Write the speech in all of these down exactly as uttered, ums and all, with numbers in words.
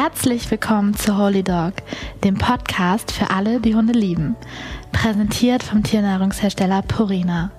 Herzlich willkommen zu Holy Dog, dem Podcast für alle, die Hunde lieben. Präsentiert vom Tiernahrungshersteller Purina.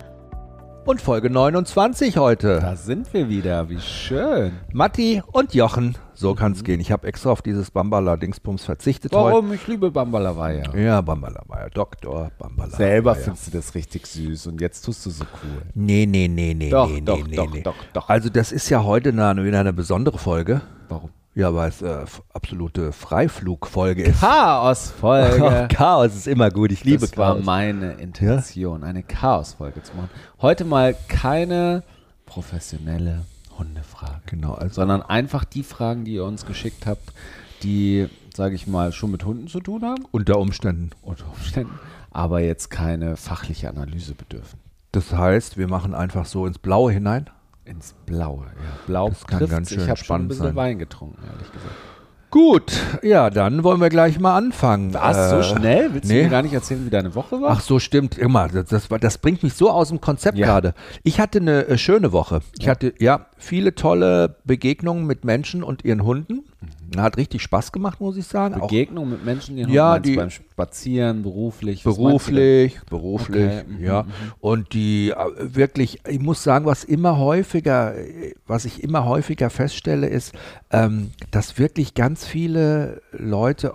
Und Folge neunundzwanzig heute. Da sind wir wieder, wie schön. Matti und Jochen, so kann's mhm. gehen. Ich habe extra auf dieses Bambala-Dingsbums verzichtet Warum? heute. Ich liebe Bambala-Weiher. Ja, Bambala-Weiher, Doktor Bambala. Selber findest du das richtig süß und jetzt tust du so cool. Nee, nee, nee, nee, doch, nee, doch, nee, doch, nee. doch, doch. Also das ist ja heute eine, wieder eine besondere Folge. Warum? Ja, weil es äh, absolute Freiflugfolge ist. Chaos-Folge. Chaos ist immer gut, ich liebe das Chaos. Das war meine Intention, ja? Eine Chaos-Folge zu machen. Heute mal keine professionelle Hundefrage. Genau, also sondern einfach die Fragen, die ihr uns geschickt habt, die, sage ich mal, schon mit Hunden zu tun haben. Unter Umständen. Unter Umständen. Aber jetzt keine fachliche Analyse bedürfen. Das heißt, wir machen einfach so ins Blaue hinein. Ins Blaue, ja. Blau das kann trifft's. ganz schön ich habe schon ein bisschen sein. Wein getrunken, ehrlich gesagt. Gut, ja, dann wollen wir gleich mal anfangen. Was, äh, so schnell? Willst nee. du mir gar nicht erzählen, wie deine Woche war? Ach so, stimmt, immer. Das, das, das bringt mich so aus dem Konzept ja. gerade. Ich hatte eine äh, schöne Woche. Ich ja. hatte, ja, viele tolle Begegnungen mit Menschen und ihren Hunden. Mhm. Hat richtig Spaß gemacht, muss ich sagen. Begegnungen mit Menschen, die ja, Hunden die beim Spazieren, beruflich? Beruflich, beruflich, okay. mhm, ja. Mhm. Und die äh, wirklich, ich muss sagen, was immer häufiger, was ich immer häufiger feststelle, ist, ähm, dass wirklich ganz viele Leute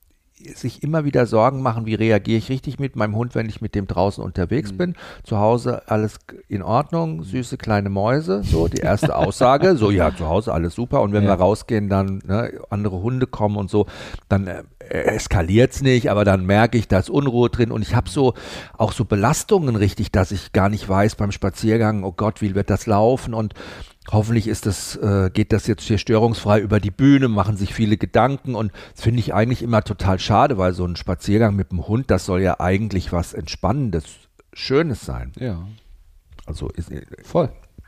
sich immer wieder Sorgen machen, wie reagiere ich richtig mit meinem Hund, wenn ich mit dem draußen unterwegs mhm. bin. Zu Hause alles in Ordnung, süße kleine Mäuse, so die erste Aussage, so ja, zu Hause alles super und wenn ja. wir rausgehen, dann ne, andere Hunde kommen und so, dann äh, eskaliert es nicht, aber dann merke ich, da ist Unruhe drin und ich habe so auch so Belastungen richtig, dass ich gar nicht weiß beim Spaziergang, oh Gott, wie wird das laufen und hoffentlich ist das, äh, geht das jetzt hier störungsfrei über die Bühne, machen sich viele Gedanken und das finde ich eigentlich immer total schade, weil so ein Spaziergang mit dem Hund, das soll ja eigentlich was Entspannendes, Schönes sein. Ja. Also ist voll.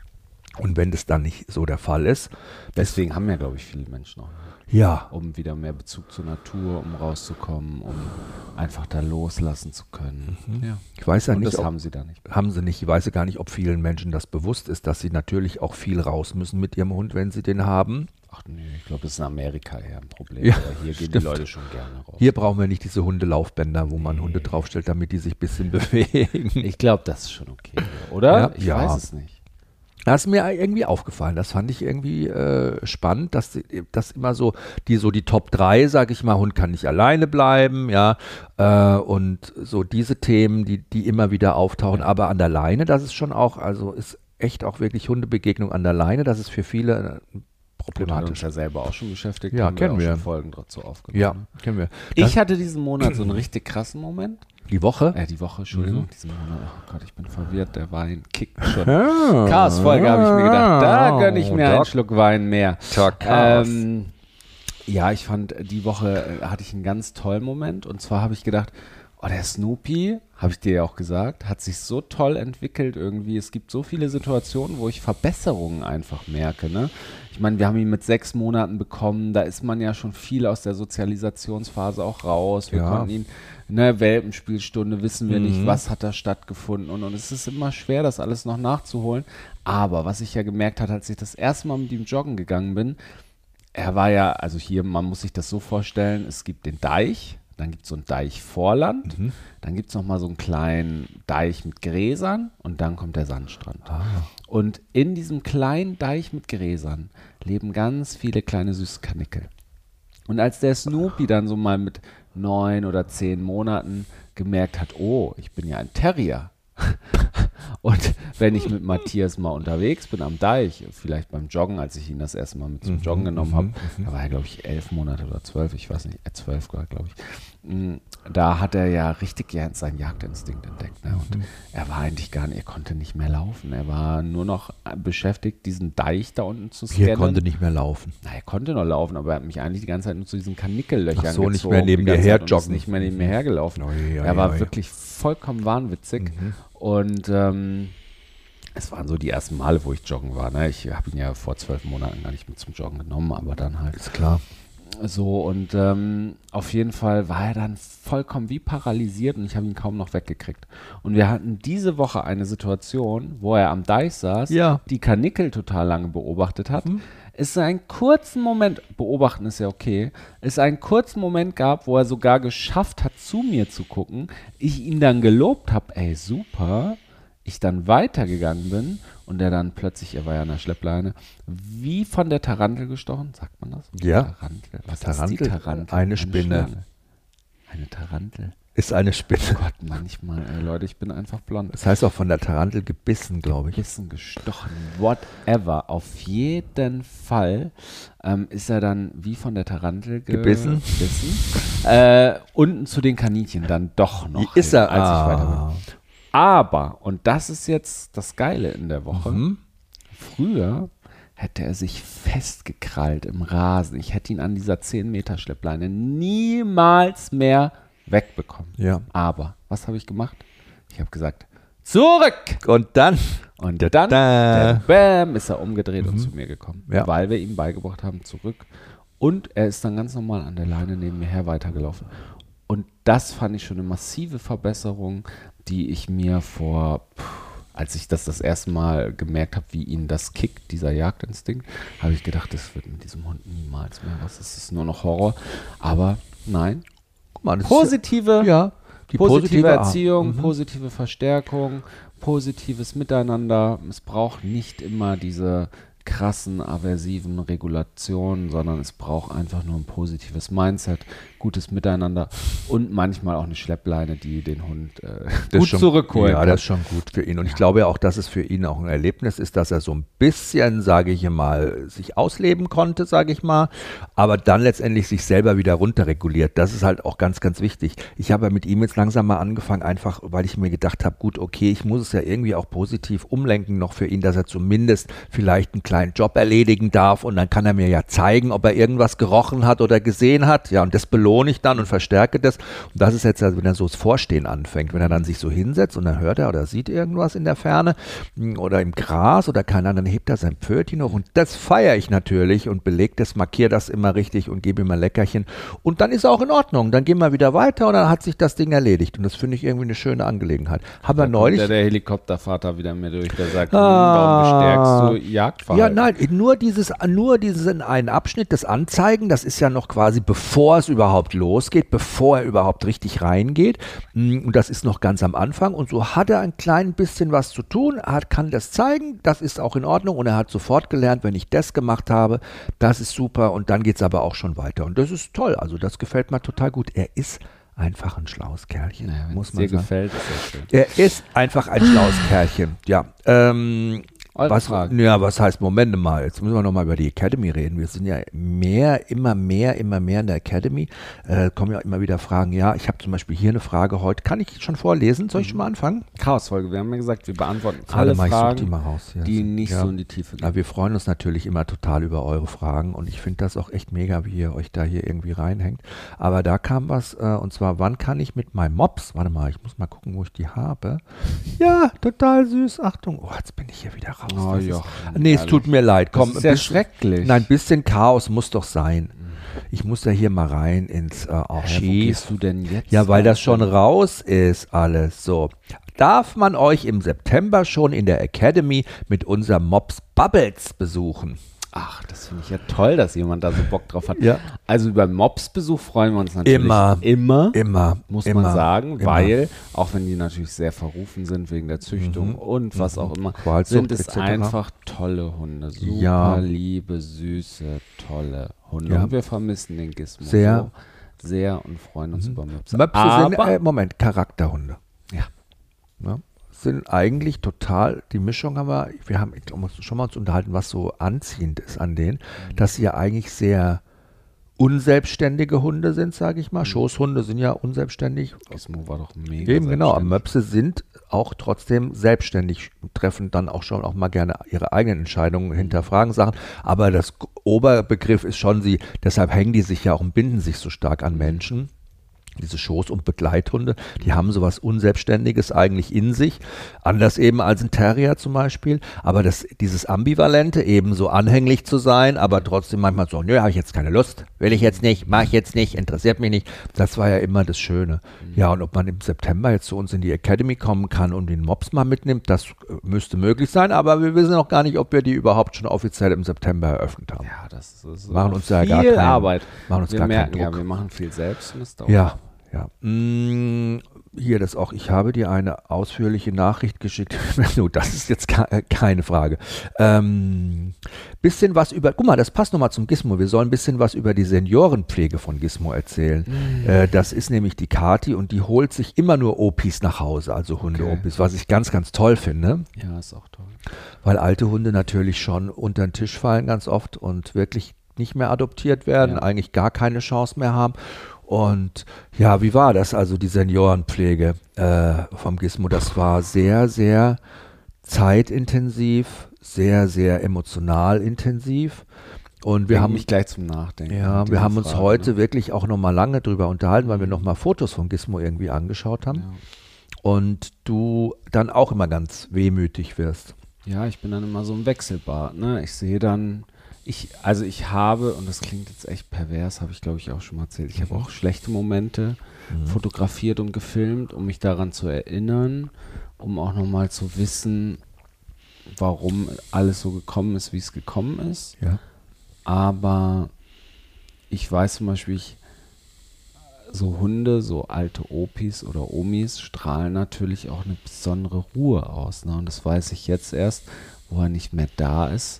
Und wenn das dann nicht so der Fall ist. Deswegen haben ja, glaube ich, viele Menschen auch. Ja. Um wieder mehr Bezug zur Natur, um rauszukommen, um einfach da loslassen zu können. Mhm. Ja. Ich weiß ja Und nicht, das ob, haben sie da nicht. Haben sie nicht. Ich weiß ja gar nicht, ob vielen Menschen das bewusst ist, dass sie natürlich auch viel raus müssen mit ihrem Hund, wenn sie den haben. Ach nee, ich glaube, das ist in Amerika eher ein Problem. Ja, aber hier gehen stimmt. die Leute schon gerne raus. Hier brauchen wir nicht diese Hundelaufbänder, wo man nee. Hunde draufstellt, damit die sich ein bisschen bewegen. Ich glaube, das ist schon okay. Oder? Ja, ich ja. weiß es nicht. Das ist mir irgendwie aufgefallen. Das fand ich irgendwie äh, spannend, dass das immer so die so die Top drei, sage ich mal, Hund kann nicht alleine bleiben, ja, äh, und so diese Themen, die die immer wieder auftauchen. Ja. Aber an der Leine, das ist schon auch, also ist echt auch wirklich Hundebegegnung an der Leine. Das ist für viele äh, problematisch. Wir uns ja selber auch schon beschäftigt. Ja, haben kennen wir. Auch wir. schon Folgen dazu aufgenommen. Ja, kennen wir. Das ich hatte diesen Monat so einen richtig krassen Moment. Die Woche? Äh, die Woche, Entschuldigung. Mhm. Diesen Monat, oh Gott, ich bin verwirrt. Der Wein kickt schon. Ah, Chaos-Folge habe ich mir gedacht. Da gönne ich mir oh, einen Schluck Wein mehr. Ähm, ja, ich fand, die Woche äh, hatte ich einen ganz tollen Moment. Und zwar habe ich gedacht, oh, der Snoopy, habe ich dir ja auch gesagt, hat sich so toll entwickelt irgendwie. Es gibt so viele Situationen, wo ich Verbesserungen einfach merke, ne? Ich meine, wir haben ihn mit sechs Monaten bekommen, da ist man ja schon viel aus der Sozialisationsphase auch raus. Wir ja. konnten ihn, ne, Welpenspielstunde, wissen wir mhm. nicht, was hat da stattgefunden. Und, und es ist immer schwer, das alles noch nachzuholen. Aber was ich ja gemerkt habe, als ich das erste Mal mit ihm joggen gegangen bin, er war ja, also hier, man muss sich das so vorstellen, es gibt den Deich, dann gibt es so ein Deichvorland, mhm. dann gibt es nochmal so einen kleinen Deich mit Gräsern und dann kommt der Sandstrand. Ah. Und in diesem kleinen Deich mit Gräsern leben ganz viele kleine süße Kanickel. Und als der Snoopy dann so mal mit neun oder zehn Monaten gemerkt hat, oh, ich bin ja ein Terrier. Und wenn ich mit Matthias mal unterwegs bin am Deich, vielleicht beim Joggen, als ich ihn das erste Mal mit zum Joggen mhm, genommen habe, mhm. da war er, glaube ich, elf Monate oder zwölf, ich weiß nicht, äh, zwölf, glaube ich. Da hat er ja richtig seinen Jagdinstinkt entdeckt. Ne? Und mhm. er war eigentlich gar nicht, er konnte nicht mehr laufen. Er war nur noch beschäftigt, diesen Deich da unten zu scannen. Er konnte nicht mehr laufen. Na, er konnte noch laufen, aber er hat mich eigentlich die ganze Zeit nur zu diesen Kanickellöchern Ach so, gezogen. nicht mehr neben dir her joggen. Nicht mehr neben mir hergelaufen. Oh, ja, er war ja, wirklich vollkommen wahnwitzig. Mhm. Und ähm, es waren so die ersten Male, wo ich joggen war. Ne? Ich habe ihn ja vor zwölf Monaten gar nicht mit zum Joggen genommen, aber dann halt. Ist klar. So, und ähm, auf jeden Fall war er dann vollkommen wie paralysiert und ich habe ihn kaum noch weggekriegt. Und wir hatten diese Woche eine Situation, wo er am Deich saß, ja. die Karnickel total lange beobachtet hat. Mhm. Es einen kurzen Moment, beobachten ist ja okay, es einen kurzen Moment gab, wo er sogar geschafft hat, zu mir zu gucken. Ich ihn dann gelobt habe, ey, super. Ich dann weitergegangen bin und der dann plötzlich, er war ja an der Schleppleine, wie von der Tarantel gestochen, sagt man das? Ja. Tarantel. Was Tarantel? ist die Tarantel? Eine, eine Spinne. Schlange. Eine Tarantel. Ist eine Spinne. Oh Gott, manchmal, ey, Leute, ich bin einfach blond. Das heißt auch von der Tarantel gebissen, glaube ich. Gebissen, gestochen, whatever. Auf jeden Fall ähm, ist er dann wie von der Tarantel ge gebissen. gebissen. Äh, unten zu den Kaninchen dann doch noch. Ist er, als ah. ich weiter bin. Aber, und das ist jetzt das Geile in der Woche, mhm. früher hätte er sich festgekrallt im Rasen. Ich hätte ihn an dieser zehn Meter Schleppleine niemals mehr wegbekommen. Ja. Aber, was habe ich gemacht? Ich habe gesagt, zurück! Und dann? Und dann, da. bam, ist er umgedreht mhm. und zu mir gekommen. Ja. Weil wir ihm beigebracht haben, zurück. Und er ist dann ganz normal an der Leine neben mir her weitergelaufen. Und das fand ich schon eine massive Verbesserung, die ich mir vor, als ich das das erste Mal gemerkt habe, wie ihn das kickt, dieser Jagdinstinkt, habe ich gedacht, das wird mit diesem Hund niemals mehr was. Das ist nur noch Horror. Aber nein, Mann, positive, ja, die positive, positive Erziehung, mhm. positive Verstärkung, positives Miteinander. Es braucht nicht immer diese krassen, aversiven Regulationen, sondern es braucht einfach nur ein positives Mindset, gutes Miteinander und manchmal auch eine Schleppleine, die den Hund äh, gut schon, zurückholt. Ja, das ist schon gut für ihn. Und ja. ich glaube ja auch, dass es für ihn auch ein Erlebnis ist, dass er so ein bisschen, sage ich mal, sich ausleben konnte, sage ich mal, aber dann letztendlich sich selber wieder runterreguliert. Das ist halt auch ganz, ganz wichtig. Ich habe ja mit ihm jetzt langsam mal angefangen, einfach, weil ich mir gedacht habe, gut, okay, ich muss es ja irgendwie auch positiv umlenken noch für ihn, dass er zumindest vielleicht einen kleinen Job erledigen darf und dann kann er mir ja zeigen, ob er irgendwas gerochen hat oder gesehen hat. Ja, und das belohne ich dann und verstärke das. Und das ist jetzt, also, wenn er so das Vorstehen anfängt, wenn er dann sich so hinsetzt und dann hört er oder sieht irgendwas in der Ferne oder im Gras oder keine Ahnung, dann hebt er sein Pfötchen hoch und das feiere ich natürlich und belege das, markiere das immer richtig und gebe ihm ein Leckerchen und dann ist er auch in Ordnung. Dann gehen wir wieder weiter und dann hat sich das Ding erledigt und das finde ich irgendwie eine schöne Angelegenheit. Haben wir neulich... Der, der Helikoptervater wieder mir durch, der sagt, ah, warum bestärkst du Jagdverhalten? Ja, nein, nur dieses, nur diesen einen Abschnitt, das Anzeigen, das ist ja noch quasi, bevor es überhaupt losgeht, bevor er überhaupt richtig reingeht. Und das ist noch ganz am Anfang. Und so hat er ein klein bisschen was zu tun, er hat, kann das zeigen, das ist auch in Ordnung. Und er hat sofort gelernt, wenn ich das gemacht habe, das ist super. Und dann geht es aber auch schon weiter. Und das ist toll. Also das gefällt mir total gut. Er ist einfach ein schlaues Kerlchen, naja, muss man dir sagen. Gefällt, ist ja schön. Er ist einfach ein schlaues Kerlchen, ja. Ähm, Was, ja, was heißt, Moment mal, jetzt müssen wir nochmal über die Academy reden. Wir sind ja mehr, immer mehr, immer mehr in der Academy. Äh, kommen ja immer wieder Fragen. Ja, ich habe zum Beispiel hier eine Frage heute. Kann ich schon vorlesen? Soll ich schon mal anfangen? Chaosfolge. Wir haben ja gesagt, wir beantworten alle, alle mal, Fragen, die, mal raus. Ja, die nicht ja. so in die Tiefe gehen. Ja, wir freuen uns natürlich immer total über eure Fragen und ich finde das auch echt mega, wie ihr euch da hier irgendwie reinhängt. Aber da kam was, äh, und zwar, wann kann ich mit meinem Mops, warte mal, ich muss mal gucken, wo ich die habe. Ja, total süß. Achtung, oh, jetzt bin ich hier wieder raus. Oh, ja. Nee, es tut mir leid. Komm, das ist ja bisschen, schrecklich. Nein, ein bisschen Chaos muss doch sein. Ich muss ja hier mal rein ins äh, Archiv. Ja, wo gehst du denn jetzt? Ja, weil das schon raus ist alles. So. Darf man euch im September schon in der Academy mit unserem Mops Bubbles besuchen? Ach, das finde ich ja toll, dass jemand da so Bock drauf hat. Ja. Also über Mops-Besuch freuen wir uns natürlich immer. Immer, immer muss immer, man sagen, immer. Weil, auch wenn die natürlich sehr verrufen sind wegen der Züchtung mhm. und was auch immer, Qualzucht, sind es et cetera einfach tolle Hunde. Super ja. liebe, süße, tolle Hunde. Ja. Und wir vermissen den Gizmo sehr, so sehr und freuen uns mhm. über Möpse. Möpse Aber, sind, äh, Moment, Charakterhunde. Ja. ja. Sind eigentlich total, die Mischung haben wir, wir haben uns schon mal uns unterhalten, was so anziehend ist an denen, mhm. dass sie ja eigentlich sehr unselbstständige Hunde sind, sage ich mal. Mhm. Schoßhunde sind ja unselbstständig. Gizmo war doch mega Eben, genau, aber Möpse sind auch trotzdem selbstständig, treffen dann auch schon auch mal gerne ihre eigenen Entscheidungen, mhm. hinterfragen Sachen, aber das Oberbegriff ist schon sie, deshalb hängen die sich ja auch und binden sich so stark an Menschen. Diese Schoß- und Begleithunde, die haben sowas Unselbstständiges eigentlich in sich, anders eben als ein Terrier zum Beispiel, aber das, dieses Ambivalente, eben so anhänglich zu sein, aber trotzdem manchmal so, nö, habe ich jetzt keine Lust, will ich jetzt nicht, mache ich jetzt nicht, interessiert mich nicht, das war ja immer das Schöne. Mhm. Ja, und ob man im September jetzt zu uns in die Academy kommen kann und den Mops mal mitnimmt, das müsste möglich sein, aber wir wissen noch gar nicht, ob wir die überhaupt schon offiziell im September eröffnet haben. Ja, das ist machen uns ja viel gar keinen, Arbeit. Machen uns wir gar merken keinen Druck. Ja, wir machen viel selbst und das dauert. Ja. Ja, mmh, hier das auch. Ich habe dir eine ausführliche Nachricht geschickt. no, das ist jetzt ke- keine Frage. Ähm, bisschen was über, guck mal, das passt nochmal zum Gizmo. Wir sollen ein bisschen was über die Seniorenpflege von Gizmo erzählen. Mhm. Äh, das ist nämlich die Kathi und die holt sich immer nur Opis nach Hause, also Hunde-Opis, okay. Was ich ganz, ganz toll finde. Ja, ist auch toll. Weil alte Hunde natürlich schon unter den Tisch fallen ganz oft und wirklich nicht mehr adoptiert werden, ja. Eigentlich gar keine Chance mehr haben. Und ja, wie war das also, die Seniorenpflege äh, vom Gizmo? Das war sehr, sehr zeitintensiv, sehr, sehr emotional intensiv. Und wir Bring haben mich gleich zum Nachdenken. Ja, wir haben Frage, uns heute ne? wirklich auch nochmal lange drüber unterhalten, weil wir nochmal Fotos vom Gizmo irgendwie angeschaut haben. Ja. Und du dann auch immer ganz wehmütig wirst. Ja, ich bin dann immer so im Wechselbad, ne? Ich sehe dann Ich, also ich habe, und das klingt jetzt echt pervers, habe ich glaube ich auch schon mal erzählt, ich habe auch schlechte Momente mhm. fotografiert und gefilmt, um mich daran zu erinnern, um auch nochmal zu wissen, warum alles so gekommen ist, wie es gekommen ist. Ja. Aber ich weiß zum Beispiel, ich, so Hunde, so alte Opis oder Omis strahlen natürlich auch eine besondere Ruhe aus. Ne? Und das weiß ich jetzt erst, wo er nicht mehr da ist,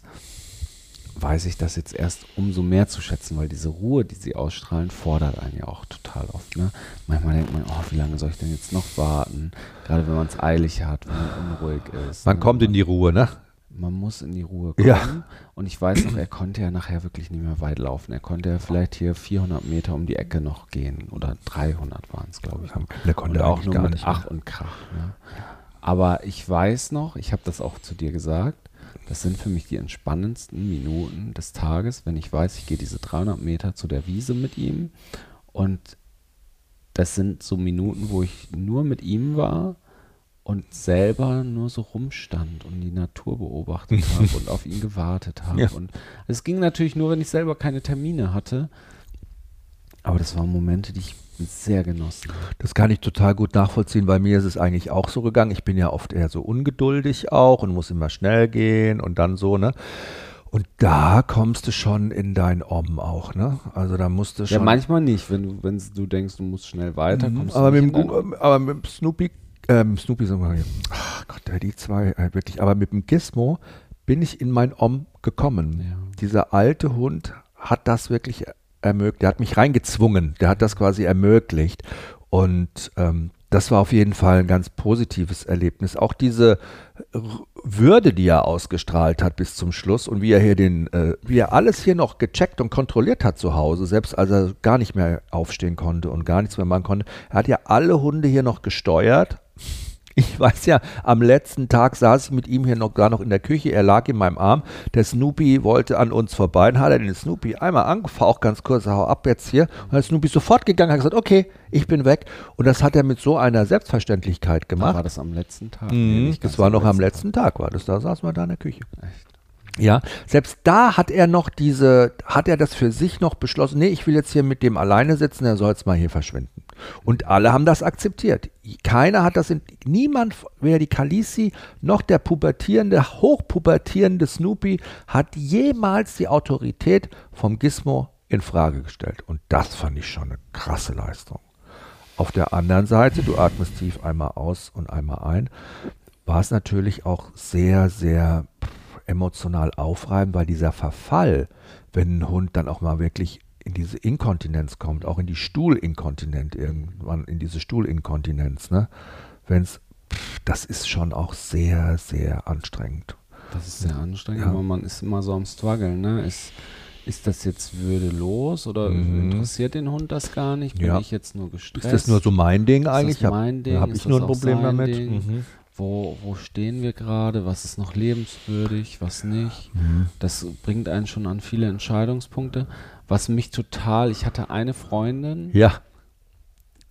weiß ich das jetzt erst umso mehr zu schätzen, weil diese Ruhe, die sie ausstrahlen, fordert einen ja auch total oft. Ne? Manchmal denkt man, oh, wie lange soll ich denn jetzt noch warten? Gerade wenn man es eilig hat, wenn man unruhig ist. Man ne? kommt in die Ruhe, ne? Man muss in die Ruhe kommen. Ja. Und ich weiß noch, er konnte ja nachher wirklich nicht mehr weit laufen. Er konnte ja vielleicht hier vierhundert Meter um die Ecke noch gehen. Oder dreihundert waren es, glaube ich. Der konnte und auch nur gar mit nicht Ach und Krach. Ne? Aber ich weiß noch, ich habe das auch zu dir gesagt, das sind für mich die entspannendsten Minuten des Tages, wenn ich weiß, ich gehe diese dreihundert Meter zu der Wiese mit ihm. Und das sind so Minuten, wo ich nur mit ihm war und selber nur so rumstand und die Natur beobachtet habe und auf ihn gewartet habe. Ja. Und es ging natürlich nur, wenn ich selber keine Termine hatte. Aber das waren Momente, die ich sehr genossen habe. Das kann ich total gut nachvollziehen. Bei mir ist es eigentlich auch so gegangen. Ich bin ja oft eher so ungeduldig auch und muss immer schnell gehen und dann so, ne? Und da kommst du schon in dein Om auch, ne? Also da musst du schon... Ja, manchmal nicht, wenn du, wenn du denkst, du musst schnell weiter, kommst aber du mit nicht dem, Aber mit dem Snoopy, ähm, Snoopy sagen wir hier, ach Gott, die zwei, äh, wirklich, aber mit dem Gizmo bin ich in mein Om gekommen. Ja. Dieser alte Hund hat das wirklich ermöglicht, der hat mich reingezwungen, der hat das quasi ermöglicht und ähm, das war auf jeden Fall ein ganz positives Erlebnis. Auch diese Würde, die er ausgestrahlt hat bis zum Schluss und wie er hier den, äh, wie er alles hier noch gecheckt und kontrolliert hat zu Hause, selbst als er gar nicht mehr aufstehen konnte und gar nichts mehr machen konnte. Er hat ja alle Hunde hier noch gesteuert. Ich weiß ja, am letzten Tag saß ich mit ihm hier noch gar noch in der Küche, er lag in meinem Arm, der Snoopy wollte an uns vorbei, dann hat er den Snoopy einmal angefaucht, ganz kurz, hau ab jetzt hier, und dann ist Snoopy sofort gegangen, hat gesagt, okay, ich bin weg, und das hat er mit so einer Selbstverständlichkeit gemacht. Da war das am letzten Tag? Mhm, nee, das war noch am letzten Tag, Tag war das, da saßen wir da in der Küche. Echt? Ja, selbst da hat er noch diese, hat er das für sich noch beschlossen, nee, ich will jetzt hier mit dem alleine sitzen, er soll jetzt mal hier verschwinden. Und alle haben das akzeptiert. Keiner hat das, in, niemand, weder die Khaleesi noch der pubertierende, hochpubertierende Snoopy hat jemals die Autorität vom Gizmo in Frage gestellt. Und das fand ich schon eine krasse Leistung. Auf der anderen Seite, du atmest tief einmal aus und einmal ein, war es natürlich auch sehr, sehr emotional aufreibend, weil dieser Verfall, wenn ein Hund dann auch mal wirklich in diese Inkontinenz kommt, auch in die Stuhlinkontinenz irgendwann, in diese Stuhlinkontinenz, ne? Wenn's, das ist schon auch sehr, sehr anstrengend. Das ist sehr anstrengend, ja. Aber man ist immer so am Struggeln, ne? Ist, ist das jetzt würdelos oder mhm. interessiert den Hund das gar nicht? Bin ja. ich jetzt nur gestresst? Ist das nur so mein Ding eigentlich? Ist das mein Ding? Da habe ich nur ein Problem damit. Mhm. Wo, wo stehen wir gerade? Was ist noch lebenswürdig? Was nicht? Mhm. Das bringt einen schon an viele Entscheidungspunkte. Was mich total, ich hatte eine Freundin, ja.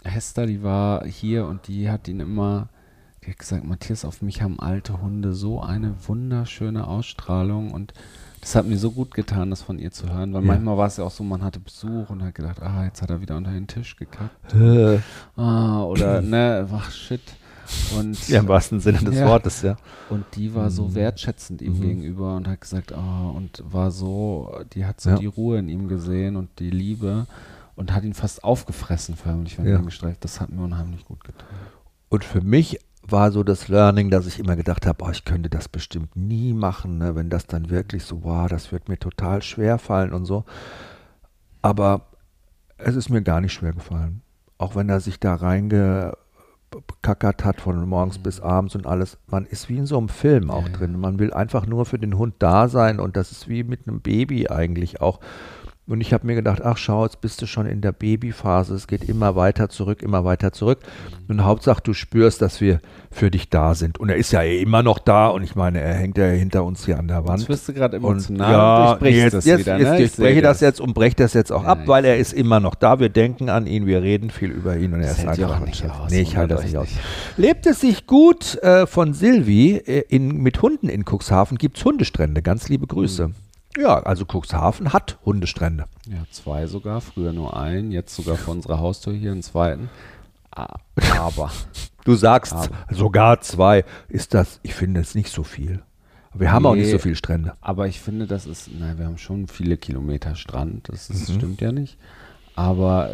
Hester, die war hier und die hat ihn immer, die hat gesagt, Matthias, auf mich haben alte Hunde so eine wunderschöne Ausstrahlung und das hat mir so gut getan, das von ihr zu hören, weil ja. manchmal war es ja auch so, man hatte Besuch und hat gedacht, ah, jetzt hat er wieder unter den Tisch gekackt. Äh. ah, oder, ne, ach, shit. Und, ja, im wahrsten Sinne des ja. Wortes, ja. Und die war so mhm. wertschätzend ihm mhm. gegenüber und hat gesagt, oh, und war so, die hat so ja. die Ruhe in ihm gesehen und die Liebe und hat ihn fast aufgefressen förmlich, wenn ja. er ihn gestreift. Das hat mir unheimlich gut getan. Und für mich war so das Learning, dass ich immer gedacht habe, oh, ich könnte das bestimmt nie machen, ne, wenn das dann wirklich so, wow, das wird mir total schwer fallen und so. Aber es ist mir gar nicht schwer gefallen. Auch wenn er sich da reingekackert hat von morgens mhm. bis abends und alles. Man ist wie in so einem Film auch ja, drin. Ja. Man will einfach nur für den Hund da sein und das ist wie mit einem Baby eigentlich auch. Und ich habe mir gedacht, ach schau, jetzt bist du schon in der Babyphase, es geht immer weiter zurück, immer weiter zurück. Und Hauptsache, du spürst, dass wir für dich da sind. Und er ist ja immer noch da und ich meine, er hängt ja hinter uns hier an der Wand. Jetzt wirst du gerade emotional und, ja, und ich jetzt, das jetzt, wieder. Jetzt, Ne? ich, ich breche das jetzt und breche das jetzt auch ja, ab, weil er ist immer noch da. Wir denken an ihn, wir reden viel über ihn und er das ist einfach ein nicht aus. Nee, ich halte das nicht aus. Lebt es sich gut äh, von Silvi äh, in, mit Hunden in Cuxhaven? Gibt es Hundestrände? Ganz liebe Grüße. Mhm. Ja, also Cuxhaven hat Hundestrände. Ja, zwei sogar, früher nur einen, jetzt sogar vor unserer Haustür hier einen zweiten. Aber. Du sagst aber. sogar zwei. Ist das, ich finde es nicht so viel. Wir haben nee, auch nicht so viele Strände. Aber ich finde, das ist, nein, wir haben schon viele Kilometer Strand, das, ist, mhm. stimmt ja nicht. Aber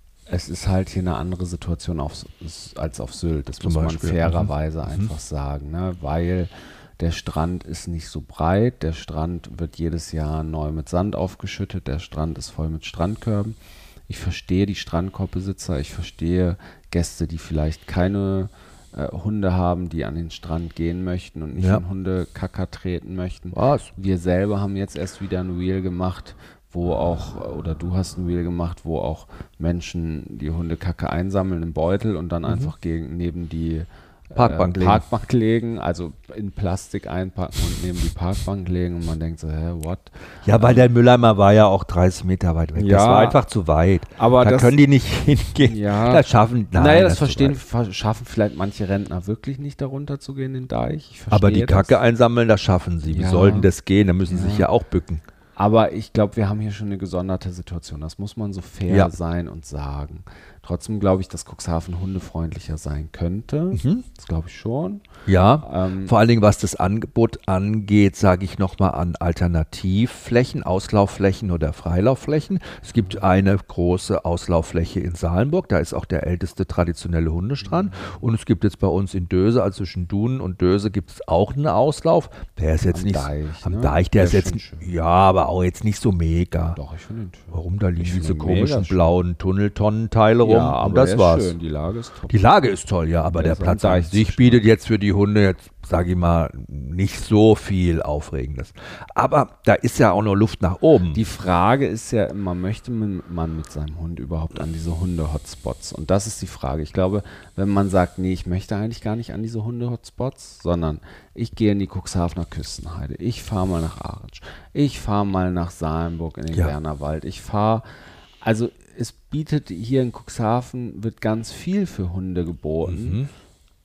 es ist halt hier eine andere Situation auf, als auf Sylt. Das Zum muss man Beispiel. fairerweise mhm. einfach sagen, ne? Weil der Strand ist nicht so breit, der Strand wird jedes Jahr neu mit Sand aufgeschüttet, der Strand ist voll mit Strandkörben. Ich verstehe die Strandkorbbesitzer, ich verstehe Gäste, die vielleicht keine äh, Hunde haben, die an den Strand gehen möchten und nicht ja. in Hundekacker treten möchten. Was? Wir selber haben jetzt erst wieder ein Reel gemacht, wo auch, oder du hast ein Reel gemacht, wo auch Menschen die Hundekacke einsammeln im Beutel und dann mhm. einfach gegen, neben die Parkbank, äh, legen. Parkbank legen, also in Plastik einpacken und neben die Parkbank legen und man denkt so, hä, what? Ja, weil ähm, der Mülleimer war ja auch dreißig Meter weit weg. Ja, das war einfach zu weit. Aber da das, können die nicht hingehen. Ja, das schaffen, nein, naja, das, das verstehen, schaffen vielleicht manche Rentner wirklich nicht, darunter zu gehen, den Deich. Ich Aber die Kacke das. einsammeln, das schaffen sie. Wie ja. sollten das gehen? Da müssen sie ja. sich ja auch bücken. Aber ich glaube, wir haben hier schon eine gesonderte Situation. Das muss man so fair ja. sein und sagen. Trotzdem glaube ich, dass Cuxhaven hundefreundlicher sein könnte. Mhm. Das glaube ich schon. Ja, ähm, vor allen Dingen, was das Angebot angeht, sage ich nochmal an Alternativflächen, Auslaufflächen oder Freilaufflächen. Es gibt eine große Auslauffläche in Salenburg, da ist auch der älteste traditionelle Hundestrand. Mhm. Und es gibt jetzt bei uns in Döse, also zwischen Dunen und Döse, gibt es auch einen Auslauf. Der ist jetzt am nicht Deich, am ne? Deich, der, der ist jetzt, schön. ja, aber auch jetzt nicht so mega. Doch, ich finde ihn schön. Warum, da liegen ich diese komischen blauen Tunneltonnenteile rum ja, aber und das der war's. Ist schön. Die Lage ist top. Die Lage ist toll, ja, aber der, der Platz an sich bietet jetzt für die Hunde jetzt, sage ich mal, nicht so viel Aufregendes. Aber da ist ja auch noch Luft nach oben. Die Frage ist ja immer, möchte man mit seinem Hund überhaupt an diese Hunde-Hotspots? Und das ist die Frage. Ich glaube, wenn man sagt, nee, ich möchte eigentlich gar nicht an diese Hunde-Hotspots, sondern ich gehe in die Cuxhavener Küstenheide, ich fahre mal nach Aritsch, ich fahre mal nach Salenburg in den ja. Wernerwald, ich fahre, also es bietet hier in Cuxhaven, wird ganz viel für Hunde geboten, mhm.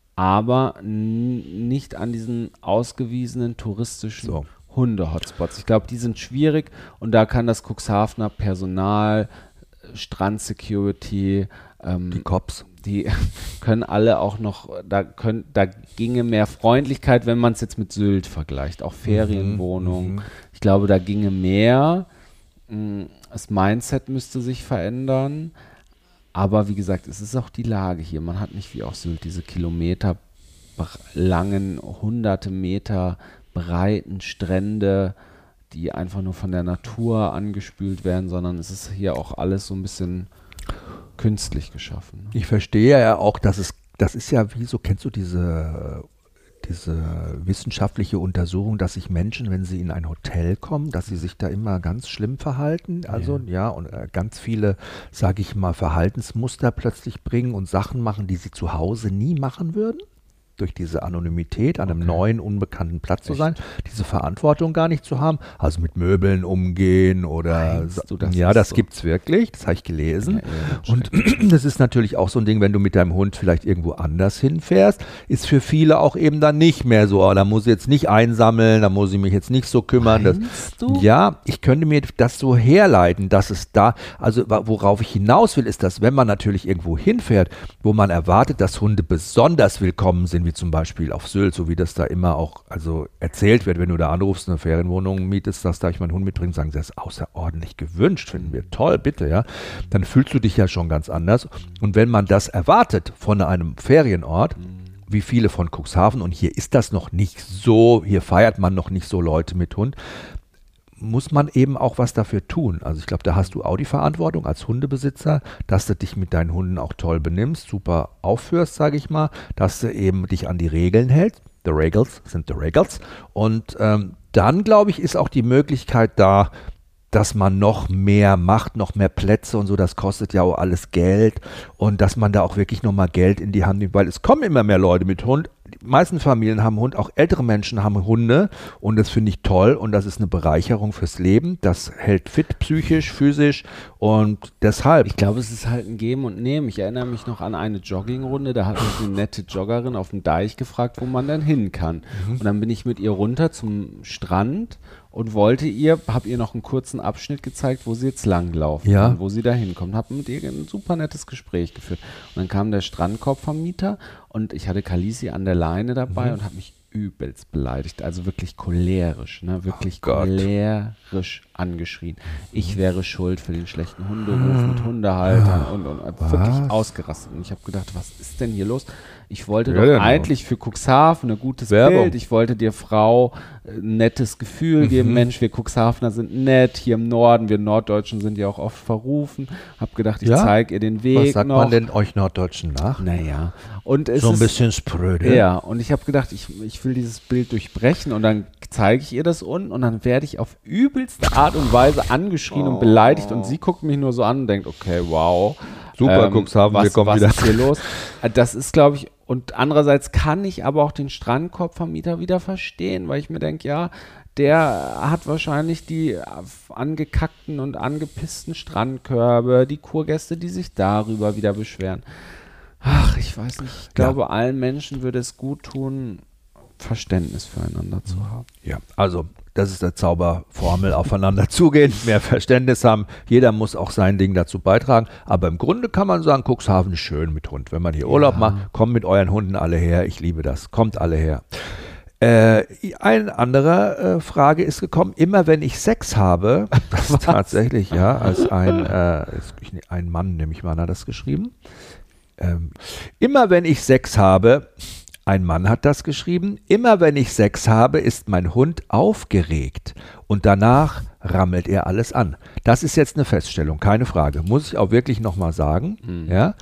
aber n- nicht an diesen ausgewiesenen touristischen so. Hunde-Hotspots. Ich glaube, die sind schwierig und da kann das Cuxhavener Personal, Strand-Security, ähm, die Cops, die können alle auch noch, da, können, da ginge mehr Freundlichkeit, wenn man es jetzt mit Sylt vergleicht, auch Ferienwohnungen. Mhm. Ich glaube, da ginge mehr. Das Mindset müsste sich verändern, aber wie gesagt, es ist auch die Lage hier. Man hat nicht wie auf Sylt diese Kilometer langen, hunderte Meter breiten Strände, die einfach nur von der Natur angespült werden, sondern es ist hier auch alles so ein bisschen künstlich geschaffen. Ne? Ich verstehe ja auch, dass es, das ist ja wie so, kennst du diese diese wissenschaftliche Untersuchung, dass sich Menschen, wenn sie in ein Hotel kommen, dass sie sich da immer ganz schlimm verhalten, also ja, ja und äh, ganz viele, sage ich mal, Verhaltensmuster plötzlich bringen und Sachen machen, die sie zu Hause nie machen würden? durch diese Anonymität an einem okay. neuen, unbekannten Platz Echt? zu sein, diese Verantwortung gar nicht zu haben, also mit Möbeln umgehen oder du, das ja, das so? gibt's wirklich, das habe ich gelesen. Ja, ja, und das ist natürlich auch so ein Ding, wenn du mit deinem Hund vielleicht irgendwo anders hinfährst, ist für viele auch eben dann nicht mehr so, oh, da muss ich jetzt nicht einsammeln, da muss ich mich jetzt nicht so kümmern. Das, du? Ja, ich könnte mir das so herleiten, dass es da, also worauf ich hinaus will, ist, dass wenn man natürlich irgendwo hinfährt, wo man erwartet, dass Hunde besonders willkommen sind, wie zum Beispiel auf Sylt, so wie das da immer auch also erzählt wird, wenn du da anrufst, eine Ferienwohnung mietest, dass da ich meinen Hund mitbringe, sagen sie, das ist außerordentlich gewünscht, finden wir toll, bitte, ja. Dann fühlst du dich ja schon ganz anders. Und wenn man das erwartet von einem Ferienort, wie viele von Cuxhaven, und hier ist das noch nicht so, hier feiert man noch nicht so Leute mit Hund, muss man eben auch was dafür tun. Also ich glaube, da hast du auch die Verantwortung als Hundebesitzer, dass du dich mit deinen Hunden auch toll benimmst, super aufführst, sage ich mal, dass du eben dich an die Regeln hältst. The Regels sind the Regels. Und ähm, dann, glaube ich, ist auch die Möglichkeit da, dass man noch mehr macht, noch mehr Plätze und so, das kostet ja auch alles Geld und dass man da auch wirklich nochmal Geld in die Hand nimmt, weil es kommen immer mehr Leute mit Hund. Die meisten Familien haben Hund, auch ältere Menschen haben Hunde und das finde ich toll und das ist eine Bereicherung fürs Leben. Das hält fit, psychisch, physisch und deshalb. Ich glaube, es ist halt ein Geben und Nehmen. Ich erinnere mich noch an eine Joggingrunde, da hat mich eine nette Joggerin auf dem Deich gefragt, wo man dann hin kann. Mhm. Und dann bin ich mit ihr runter zum Strand und wollte ihr, habe ihr noch einen kurzen Abschnitt gezeigt, wo sie jetzt langlaufen ja. kann, wo sie da hinkommt. Habe mit ihr ein super nettes Gespräch geführt. Und dann kam der Strandkorbvermieter und ich hatte Kalisi an der Leine dabei mhm. und habe mich übelst beleidigt, also wirklich cholerisch, ne? wirklich oh cholerisch angeschrien. Ich wäre schuld für den schlechten Hunderuf mit Hundehaltern und, und, und wirklich ausgerastet. Und ich habe gedacht, was ist denn hier los? Ich wollte ja, doch ja, eigentlich genau. für Cuxhaven ein gutes Werbung. Bild. Ich wollte dir, Frau, ein nettes Gefühl geben. Mhm. Mensch, wir Cuxhavener sind nett. Hier im Norden, wir Norddeutschen sind ja auch oft verrufen. Hab gedacht, ich ja? zeige ihr den Weg. Was sagt noch. man denn euch Norddeutschen nach? Naja. Und es so ein ist, bisschen spröde. Ja, und ich habe gedacht, ich, ich will dieses Bild durchbrechen und dann zeige ich ihr das unten und dann werde ich auf übelste Art und Weise angeschrien oh. und beleidigt und sie guckt mich nur so an und denkt, okay, wow. Super, ähm, Cuxhaven, wir kommen was wieder. Was ist hier los? Das ist, glaube ich, und andererseits kann ich aber auch den Strandkorbvermieter wieder verstehen, weil ich mir denke, ja, der hat wahrscheinlich die angekackten und angepissten Strandkörbe, die Kurgäste, die sich darüber wieder beschweren. Ach, ich weiß nicht, ich glaube, ja. allen Menschen würde es gut tun, Verständnis füreinander zu haben. Ja, also das ist der Zauberformel, aufeinander zugehen, mehr Verständnis haben. Jeder muss auch sein Ding dazu beitragen. Aber im Grunde kann man sagen, Cuxhaven ist schön mit Hund. Wenn man hier ja. Urlaub macht, kommt mit euren Hunden alle her. Ich liebe das. Kommt alle her. Äh, eine andere äh, Frage ist gekommen. Immer wenn ich Sex habe, das ist tatsächlich, ja, als ein, äh, ein Mann, nehme ich mal, hat das geschrieben. Ähm, immer wenn ich Sex habe, ein Mann hat das geschrieben, immer wenn ich Sex habe, ist mein Hund aufgeregt und danach rammelt er alles an. Das ist jetzt eine Feststellung, keine Frage. Muss ich auch wirklich nochmal sagen. Mhm. Ja?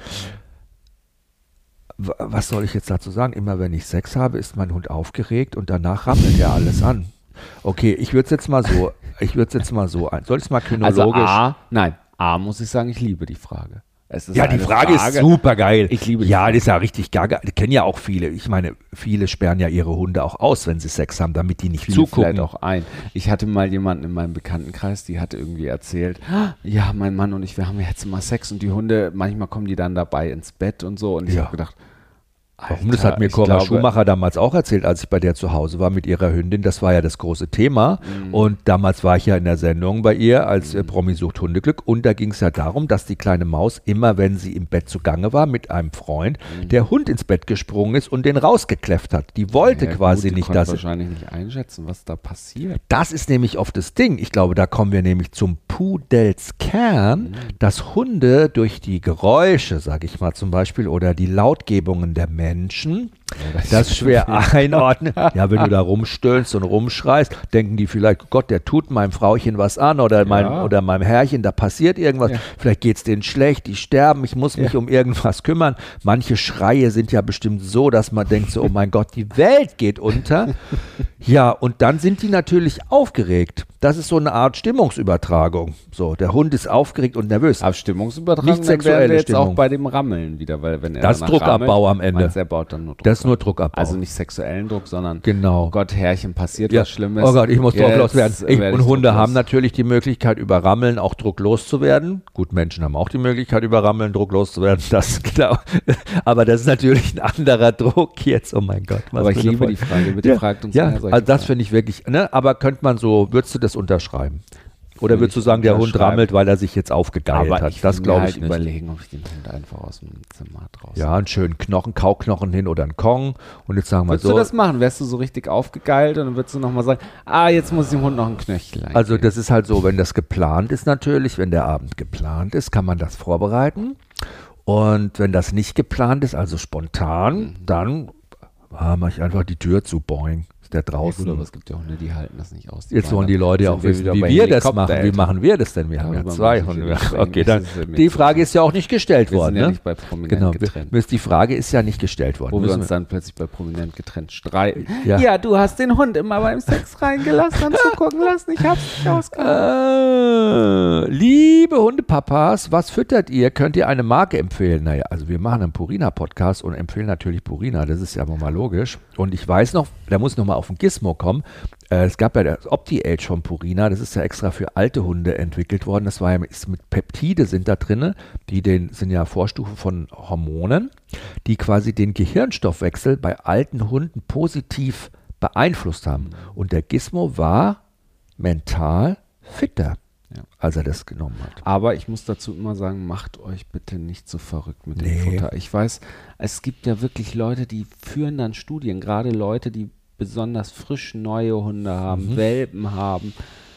Was soll ich jetzt dazu sagen? Immer wenn ich Sex habe, ist mein Hund aufgeregt und danach rammelt er alles an. Okay, ich würde es jetzt mal so, ich würde es jetzt mal so ein. Soll ich es mal chronologisch? Also A, nein, A muss ich sagen, ich liebe die Frage. Ja, die Frage, Frage ist super geil. Ich liebe die Ja, Frage. Das ist ja richtig gaga. Die kennen ja auch viele. Ich meine, viele sperren ja ihre Hunde auch aus, wenn sie Sex haben, damit die nicht viele zugucken. Vielleicht auch ein. Ich hatte mal jemanden in meinem Bekanntenkreis, die hatte irgendwie erzählt, ja, mein Mann und ich, wir haben jetzt immer Sex und die Hunde, manchmal kommen die dann dabei ins Bett und so. Und ich ja. habe gedacht, Warum? Das hat mir Cora Schumacher damals auch erzählt, als ich bei der zu Hause war mit ihrer Hündin. Das war ja das große Thema. Mhm. Und damals war ich ja in der Sendung bei ihr als äh, Promi sucht Hundeglück. Und da ging es ja darum, dass die kleine Maus immer, wenn sie im Bett zugange war mit einem Freund, mhm. der Hund ins Bett gesprungen ist und den rausgekläfft hat. Die wollte ja, quasi gut, die nicht, dass wahrscheinlich nicht einschätzen, was da passiert. Das ist nämlich oft das Ding. Ich glaube, da kommen wir nämlich zum Pudelskern, mhm. dass Hunde durch die Geräusche, sage ich mal zum Beispiel, oder die Lautgebungen der Menschen ja, das, das schwer einordnen. Ja, wenn du da rumstöhnst und rumschreist, denken die vielleicht, Gott, der tut meinem Frauchen was an oder, ja. mein, oder meinem Herrchen, da passiert irgendwas. Ja. Vielleicht geht es denen schlecht, die sterben, ich muss mich ja. um irgendwas kümmern. Manche Schreie sind ja bestimmt so, dass man denkt so, oh mein Gott, die Welt geht unter. Ja, und dann sind die natürlich aufgeregt. Das ist so eine Art Stimmungsübertragung. So, der Hund ist aufgeregt und nervös. Aber Stimmungsübertragung, nicht sexuelle wir jetzt Stimmung. Auch bei dem Rammeln wieder, weil wenn er das ist Druckabbau rammelt, am Ende. meinst, er baut dann nur Druck das ist nur Druckabbau. Also nicht sexuellen Druck, sondern genau. oh Gott, Herrchen, passiert ja. was Schlimmes. Oh Gott, ich muss drucklos werden. Ich, werd und Hunde drucklos. haben natürlich die Möglichkeit, über Rammeln auch drucklos zu werden. Gut, Menschen haben auch die Möglichkeit, über Rammeln drucklos zu werden. Das genau. Aber das ist natürlich ein anderer Druck jetzt. Oh mein Gott. Aber ich liebe die Frage. Bitte ja. fragt uns Ja, mehr solche also das Fragen. finde ich wirklich, ne? Aber könnte man so, würdest du das unterschreiben? Oder würdest du sagen, der Hund rammelt, weil er sich jetzt aufgegeilt aber hat? Ich Das glaube ich halt nicht. überlegen, ob ich den Hund einfach aus dem Zimmer draußen. Ja, einen schönen Knochen, Kauknochen hin oder einen Kong. Und jetzt sagen wir Würdest so. du das machen? Wärst du so richtig aufgegeilt und dann würdest du nochmal sagen, ah, jetzt muss ich dem Hund noch einen Knöchel eingeben. Also das ist halt so, wenn das geplant ist natürlich, wenn der Abend geplant ist, kann man das vorbereiten. Und wenn das nicht geplant ist, also spontan, mhm. dann ah, mache ich einfach die Tür zu, boing. Der draußen. Ja, gut, aber es gibt ja Hunde, die halten das nicht aus. Die Jetzt wollen die Leute ja auch wissen, wie wir das machen. Wie machen wir das denn? Wir ja, haben ja zwei Hunde. Okay, dann, die Frage ist ja auch nicht gestellt wir worden. Wir sind ja ne? nicht bei Prominent genau, getrennt. Wir, die Frage ist ja nicht gestellt worden. Wo wir uns dann plötzlich bei Prominent getrennt streiten. Ja. ja, du hast den Hund immer beim Sex reingelassen und zugucken lassen. Ich hab's nicht ausgehalten. Äh, liebe Hundepapas, was füttert ihr? Könnt ihr eine Marke empfehlen? Naja, also wir machen einen Purina-Podcast und empfehlen natürlich Purina. Das ist ja mal logisch. Und ich weiß noch, da muss ich nochmal auf den Gizmo kommen. Äh, es gab ja das Opti-Age von Purina, das ist ja extra für alte Hunde entwickelt worden. Das war ja ist mit Peptide sind da drin, die den, sind ja Vorstufen von Hormonen, die quasi den Gehirnstoffwechsel bei alten Hunden positiv beeinflusst haben. Und der Gizmo war mental fitter, ja. als er das genommen hat. Aber ich muss dazu immer sagen, macht euch bitte nicht so verrückt mit nee. dem Futter. Ich weiß, es gibt ja wirklich Leute, die führen dann Studien, gerade Leute, die besonders frisch neue Hunde haben, mhm. Welpen haben.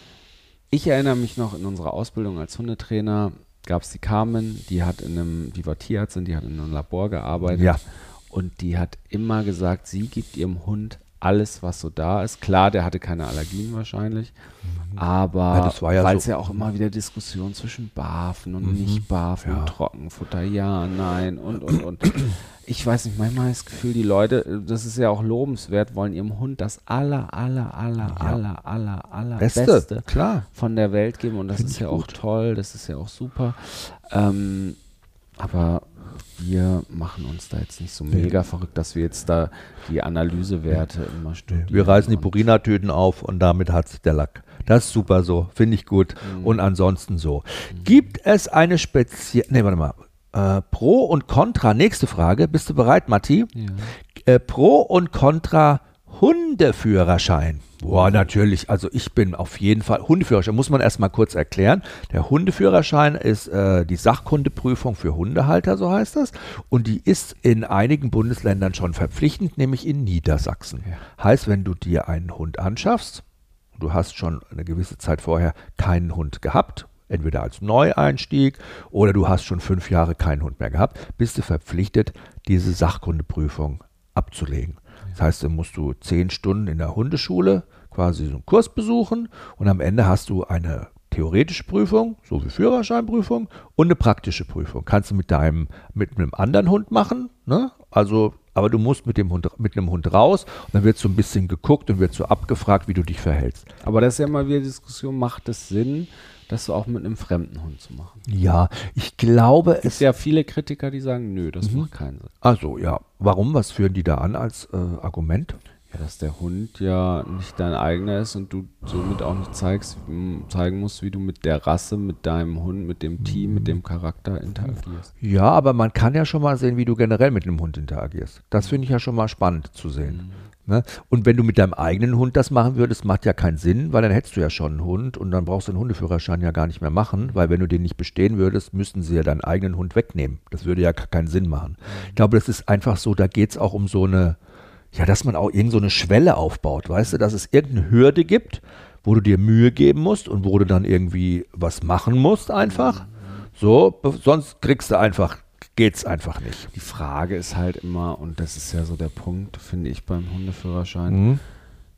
Ich erinnere mich noch, in unserer Ausbildung als Hundetrainer gab es die Carmen, die hat in einem, die war Tierärztin, die hat in einem Labor gearbeitet ja. und die hat immer gesagt, sie gibt ihrem Hund alles, was so da ist. Klar, der hatte keine Allergien wahrscheinlich, mhm. aber ja, ja weil es so ja auch immer wieder Diskussionen zwischen Barfen und mhm. nicht Barfen ja. und Trockenfutter, ja, nein und, und, und. Ich weiß nicht, manchmal das Gefühl, die Leute, das ist ja auch lobenswert, wollen ihrem Hund das aller, aller, aller, ja. aller, aller, aller Beste, Beste klar. von der Welt geben und das Find ist ja gut. auch toll, das ist ja auch super. Ähm, aber wir machen uns da jetzt nicht so mega nee. verrückt, dass wir jetzt da die Analysewerte nee. immer studieren. Wir reißen die Purina-Tüten auf und damit hat sich der Lack. Das ist super so, finde ich gut. Mhm. Und ansonsten so. Mhm. Gibt es eine spezielle, nee, warte mal, äh, Pro und Contra, nächste Frage, bist du bereit, Matti? Ja. Äh, Pro und Contra Hundeführerschein. Boah, natürlich. Also ich bin auf jeden Fall, Hundeführerschein muss man erstmal kurz erklären. Der Hundeführerschein ist äh, die Sachkundeprüfung für Hundehalter, so heißt das. Und die ist in einigen Bundesländern schon verpflichtend, nämlich in Niedersachsen. Ja. Heißt, wenn du dir einen Hund anschaffst, du hast schon eine gewisse Zeit vorher keinen Hund gehabt, entweder als Neueinstieg oder du hast schon fünf Jahre keinen Hund mehr gehabt, bist du verpflichtet, diese Sachkundeprüfung abzulegen. Das heißt, dann musst du zehn Stunden in der Hundeschule quasi so einen Kurs besuchen und am Ende hast du eine theoretische Prüfung, so wie Führerscheinprüfung und eine praktische Prüfung. Kannst du mit deinem, mit einem anderen Hund machen, ne? Also, aber du musst mit dem Hund, mit einem Hund raus und dann wird so ein bisschen geguckt und wird so abgefragt, wie du dich verhältst. Aber das ist ja mal wieder die Diskussion, macht es Sinn, das auch mit einem fremden Hund zu machen? Ja, ich glaube, es gibt ja viele Kritiker, die sagen, nö, das mhm. macht keinen Sinn. Also ja, warum? Was führen die da an als äh, Argument? Ja, dass der Hund ja nicht dein eigener ist und du somit auch nicht zeigst, zeigen musst, wie du mit der Rasse, mit deinem Hund, mit dem Team, mit dem Charakter interagierst. Ja, aber man kann ja schon mal sehen, wie du generell mit einem Hund interagierst. Das finde ich ja schon mal spannend zu sehen. Mhm. Ne? Und wenn du mit deinem eigenen Hund das machen würdest, macht ja keinen Sinn, weil dann hättest du ja schon einen Hund und dann brauchst du den Hundeführerschein ja gar nicht mehr machen, weil wenn du den nicht bestehen würdest, müssten sie ja deinen eigenen Hund wegnehmen. Das würde ja keinen Sinn machen. Ich glaube, das ist einfach so, da geht es auch um so eine, ja, dass man auch irgend so eine Schwelle aufbaut, weißt du, dass es irgendeine Hürde gibt, wo du dir Mühe geben musst und wo du dann irgendwie was machen musst einfach. So, sonst kriegst du einfach, geht's einfach nicht. Die Frage ist halt immer, und das ist ja so der Punkt, finde ich beim Hundeführerschein, mhm.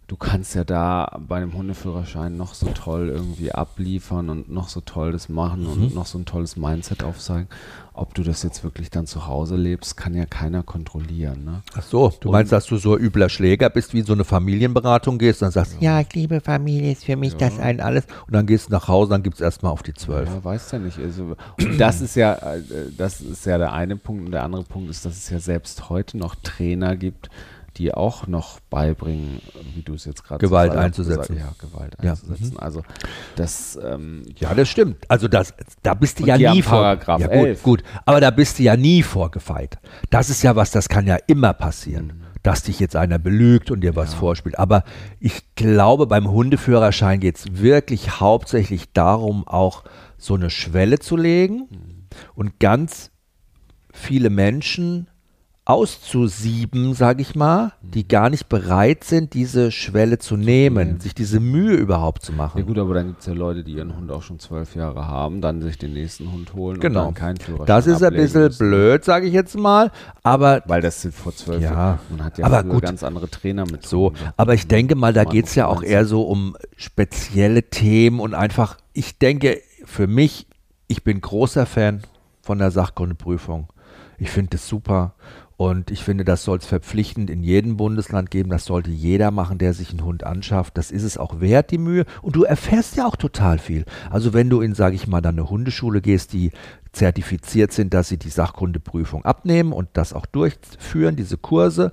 du kannst ja da bei dem Hundeführerschein noch so toll irgendwie abliefern und noch so toll das machen mhm. und noch so ein tolles Mindset aufzeigen. Ob du das jetzt wirklich dann zu Hause lebst, kann ja keiner kontrollieren. Ne? Ach so, du und meinst, dass du so ein übler Schläger bist, wie in so eine Familienberatung gehst und dann sagst, ja, ja ich liebe Familie, ist für mich ja. das ein alles. Und dann gehst du nach Hause, dann gibt es erstmal auf die zwölf. Ja, weißt ja nicht. Also, und das ist ja, das ist ja der eine Punkt. Und der andere Punkt ist, dass es ja selbst heute noch Trainer gibt, die auch noch beibringen, wie du es jetzt gerade Gewalt so einzusetzen. Ja, Gewalt ja. einzusetzen. Mhm. Also das ähm, ja, das stimmt. Also das, da bist du ja nie vor. Paragraph ja, elf. Gut, gut, aber da bist du ja nie vorgefeit. Das ist ja was, das kann ja immer passieren, mhm. dass dich jetzt einer belügt und dir was ja. vorspielt. Aber ich glaube, beim Hundeführerschein geht es wirklich hauptsächlich darum, auch so eine Schwelle zu legen mhm. und ganz viele Menschen auszusieben, sage ich mal, die gar nicht bereit sind, diese Schwelle zu nehmen, okay. sich diese Mühe überhaupt zu machen. Ja gut, aber dann gibt es ja Leute, die ihren Hund auch schon zwölf Jahre haben, dann sich den nächsten Hund holen genau. und dann keinen Führerschein Das ist ein bisschen müssen. blöd, sage ich jetzt mal, aber... Weil das sind vor zwölf ja, Jahren. Man hat ja aber gut, ganz andere Trainer mit. So, aber ich denke mal, da geht es ja auch eher so um spezielle Themen und einfach, ich denke, für mich, ich bin großer Fan von der Sachkundeprüfung. Ich finde das super. Und ich finde, das soll es verpflichtend in jedem Bundesland geben. Das sollte jeder machen, der sich einen Hund anschafft. Das ist es auch wert, die Mühe. Und du erfährst ja auch total viel. Also wenn du in, sage ich mal, dann eine Hundeschule gehst, die zertifiziert sind, dass sie die Sachkundeprüfung abnehmen und das auch durchführen, diese Kurse.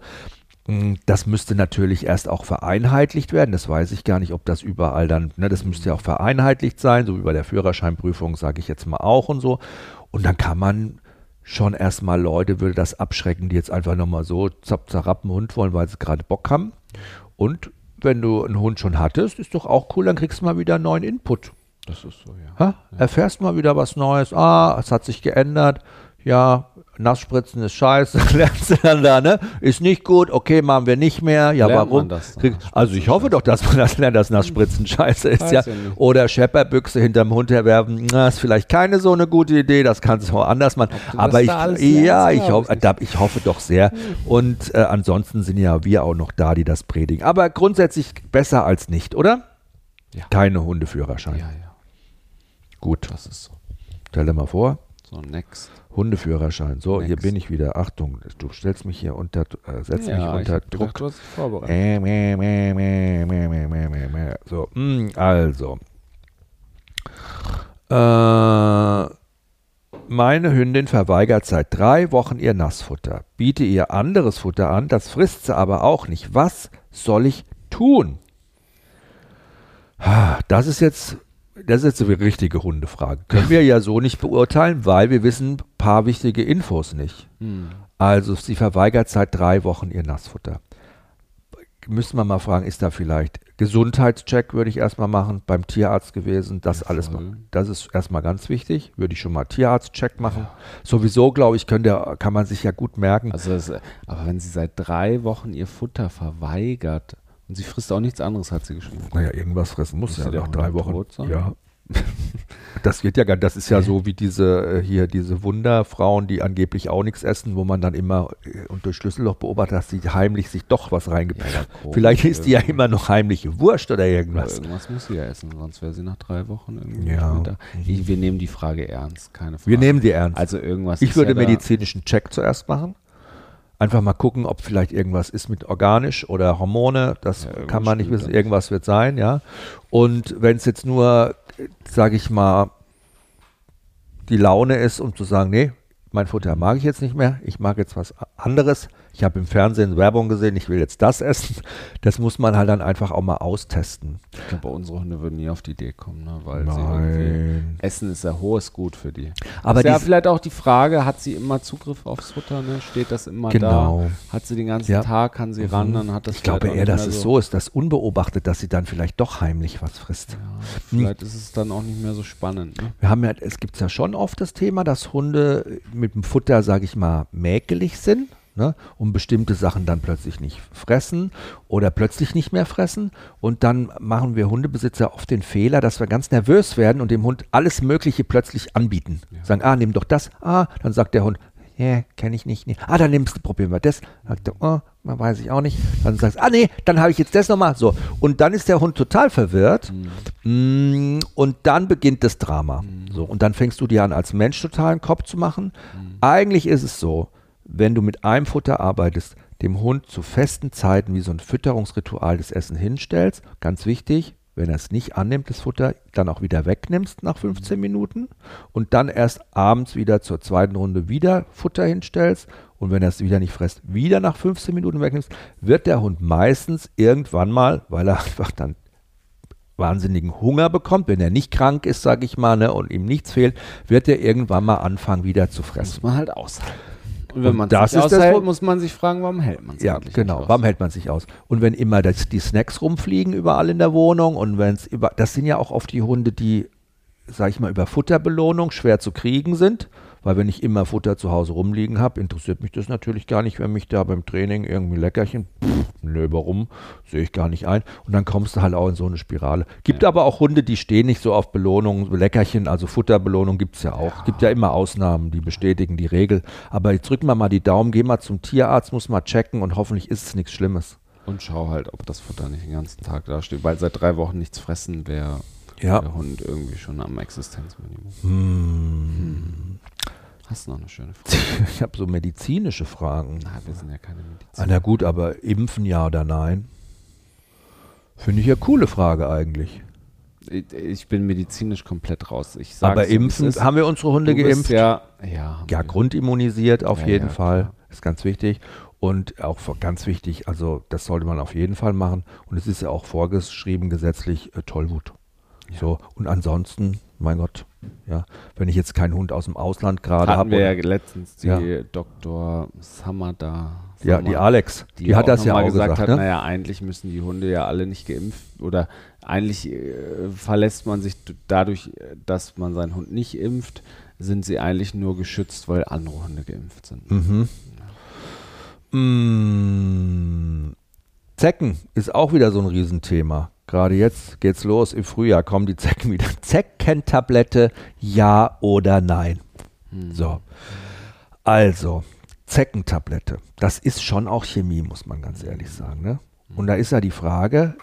Das müsste natürlich erst auch vereinheitlicht werden. Das weiß ich gar nicht, ob das überall dann, ne, das müsste ja auch vereinheitlicht sein, so wie bei der Führerscheinprüfung, sage ich jetzt mal auch und so. Und dann kann man schon erstmal Leute, würde das abschrecken, die jetzt einfach nochmal so zapp, zerrappen Hund wollen, weil sie gerade Bock haben. Und wenn du einen Hund schon hattest, ist doch auch cool, dann kriegst du mal wieder einen neuen Input. Das ist so, ja. Ha? Ja. Erfährst mal wieder was Neues. Ah, es hat sich geändert. Ja, Nassspritzen ist scheiße. Lernst du dann da, ne? Ist nicht gut. Okay, machen wir nicht mehr. Ja, lernt warum? Das, Krieg, also ich hoffe doch, dass man das lernt, dass Nassspritzen scheiße ist. Ja. Ja Oder Schepperbüchse hinterm Hund herwerfen. Na, ist vielleicht keine so eine gute Idee. Das kannst du auch anders machen. Aber ich, ja, ich, hoff, ich, ich hoffe doch sehr. Und äh, ansonsten sind ja wir auch noch da, die das predigen. Aber grundsätzlich besser als nicht, oder? Ja. Keine Hundeführerschein. Ja, ja. Gut. Das ist so. Stell dir mal vor. So, next. Hundeführerschein. So, Next. Hier bin ich wieder. Achtung, du stellst mich hier unter, äh, setzt ja, mich unter ich Druck. Gedacht, du hast dich vorbereitet. Äh, mäh, mäh, mäh, mäh, mäh, mäh, mäh, mäh. So, mh, also. Äh, meine Hündin verweigert seit drei Wochen ihr Nassfutter. Biete ihr anderes Futter an, das frisst sie aber auch nicht. Was soll ich tun? Das ist jetzt... Das ist jetzt eine richtige Hundefrage. Können wir ja so nicht beurteilen, weil wir wissen ein paar wichtige Infos nicht. Hm. Also sie verweigert seit drei Wochen ihr Nassfutter. Müssen wir mal fragen, ist da vielleicht Gesundheitscheck, würde ich erstmal machen, beim Tierarzt gewesen, das ja, alles mal. Das ist erstmal ganz wichtig, würde ich schon mal Tierarztcheck machen. Ja. Sowieso, glaube ich, könnte, kann man sich ja gut merken. Also das, aber wenn sie seit drei Wochen ihr Futter verweigert, und sie frisst auch nichts anderes, hat sie geschrieben. Naja, irgendwas fressen muss ja nach drei Wochen. Tot sein? Ja. Das geht ja gar das ist ja so wie diese hier, diese Wunderfrauen, die angeblich auch nichts essen, wo man dann immer und durch Schlüsselloch beobachtet, dass sie heimlich sich doch was reingepackt. Ja, vielleicht ist die ja immer noch heimliche Wurst oder irgendwas. Ja, irgendwas muss sie ja essen, sonst wäre sie nach drei Wochen irgendwie ja. da. Ich, wir nehmen die Frage ernst, keine Frage. Wir nehmen die ernst. Also irgendwas Ich ist würde ja medizinischen Check zuerst machen. Einfach mal gucken, ob vielleicht irgendwas ist mit organisch oder Hormone. Das ja, kann man nicht wissen. Irgendwas wird sein, ja. Und wenn es jetzt nur, sage ich mal, die Laune ist, um zu sagen, nee, mein Futter mag ich jetzt nicht mehr, ich mag jetzt was anderes. Ich habe im Fernsehen Werbung gesehen, ich will jetzt das essen. Das muss man halt dann einfach auch mal austesten. Ich glaube, unsere Hunde würden nie auf die Idee kommen, ne? Weil Nein. sie irgendwie Essen ist ein hohes Gut für die. Aber ist ja vielleicht auch die Frage, hat sie immer Zugriff aufs Futter, ne? Steht das immer genau. da? Hat sie den ganzen ja. Tag, kann sie ran, dann hat das Ich glaube eher, dass es so. so ist, dass unbeobachtet, dass sie dann vielleicht doch heimlich was frisst. Ja, vielleicht hm. ist es dann auch nicht mehr so spannend. Ne? Wir haben ja, es gibt ja schon oft das Thema, dass Hunde mit dem Futter, sage ich mal, mäkelig sind. Ne, um bestimmte Sachen dann plötzlich nicht fressen oder plötzlich nicht mehr fressen. Und dann machen wir Hundebesitzer oft den Fehler, dass wir ganz nervös werden und dem Hund alles Mögliche plötzlich anbieten. Ja. Sagen, ah, nimm doch das. Ah, dann sagt der Hund, yeah, kenne ich nicht. Nee. Ah, dann nimmst du, probieren wir das. Sagt er, oh, weiß ich auch nicht. Dann sagst du, ah nee, dann habe ich jetzt das nochmal. So. Und dann ist der Hund total verwirrt. Mhm. Und dann beginnt das Drama. Mhm. So. Und dann fängst du dir an, als Mensch total einen Kopf zu machen. Mhm. Eigentlich ist es so, wenn du mit einem Futter arbeitest, dem Hund zu festen Zeiten wie so ein Fütterungsritual das Essen hinstellst, ganz wichtig, wenn er es nicht annimmt, das Futter, dann auch wieder wegnimmst nach fünfzehn Minuten und dann erst abends wieder zur zweiten Runde wieder Futter hinstellst und wenn er es wieder nicht frisst, wieder nach fünfzehn Minuten wegnimmst, wird der Hund meistens irgendwann mal, weil er einfach dann wahnsinnigen Hunger bekommt, wenn er nicht krank ist, sage ich mal, ne, und ihm nichts fehlt, wird er irgendwann mal anfangen, wieder zu fressen. Muss man halt aushalten. Und wenn man das sich aushält, muss man sich fragen, warum hält man es ja, eigentlich genau, nicht aus? Warum hält man sich aus? Und wenn immer das, die Snacks rumfliegen überall in der Wohnung und wenn es über, das sind ja auch oft die Hunde, die, sag ich mal, über Futterbelohnung schwer zu kriegen sind, weil wenn ich immer Futter zu Hause rumliegen habe, interessiert mich das natürlich gar nicht, wenn mich da beim Training irgendwie Leckerchen, pff, nö, warum, sehe ich gar nicht ein. Und dann kommst du halt auch in so eine Spirale. Gibt ja. aber auch Hunde, die stehen nicht so auf Belohnung, Leckerchen, also Futterbelohnung gibt es ja auch. Es ja. gibt ja immer Ausnahmen, die bestätigen die Regel. Aber jetzt drücken wir mal die Daumen, geh mal zum Tierarzt, muss mal checken und hoffentlich ist es nichts Schlimmes. Und schau halt, ob das Futter nicht den ganzen Tag da steht, weil seit drei Wochen nichts fressen wäre ja. der Hund irgendwie schon am Existenzminimum. Hm. Hm. Hast du noch eine schöne Frage? Ich habe so medizinische Fragen. Na, wir sind ja keine Medizin. Ah, na gut, aber impfen ja oder nein? Finde ich ja coole Frage eigentlich. Ich, ich bin medizinisch komplett raus. Ich sag's, aber impfen, ist, haben wir unsere Hunde geimpft? Ja, ja, ja grundimmunisiert auf ja, jeden ja, Fall. Klar. Ist ganz wichtig. Und auch ganz wichtig, also das sollte man auf jeden Fall machen. Und es ist ja auch vorgeschrieben gesetzlich äh, Tollwut. Ja. So, und ansonsten, mein Gott, ja, wenn ich jetzt keinen Hund aus dem Ausland gerade habe. Hatten wir ja letztens die ja. Doktor Samada. Ja, die Alex, die, die hat das ja auch gesagt. gesagt, hat, ne? Naja, eigentlich müssen die Hunde ja alle nicht geimpft oder eigentlich äh, verlässt man sich dadurch, dass man seinen Hund nicht impft, sind sie eigentlich nur geschützt, weil andere Hunde geimpft sind. Mhm. Ja. Mmh. Zecken ist auch wieder so ein Riesenthema. Gerade jetzt geht's los, im Frühjahr kommen die Zecken wieder. Zeckentablette, ja oder nein? Hm. So, also Zeckentablette, das ist schon auch Chemie, muss man ganz ehrlich sagen. Ne? Und da ist ja die Frage,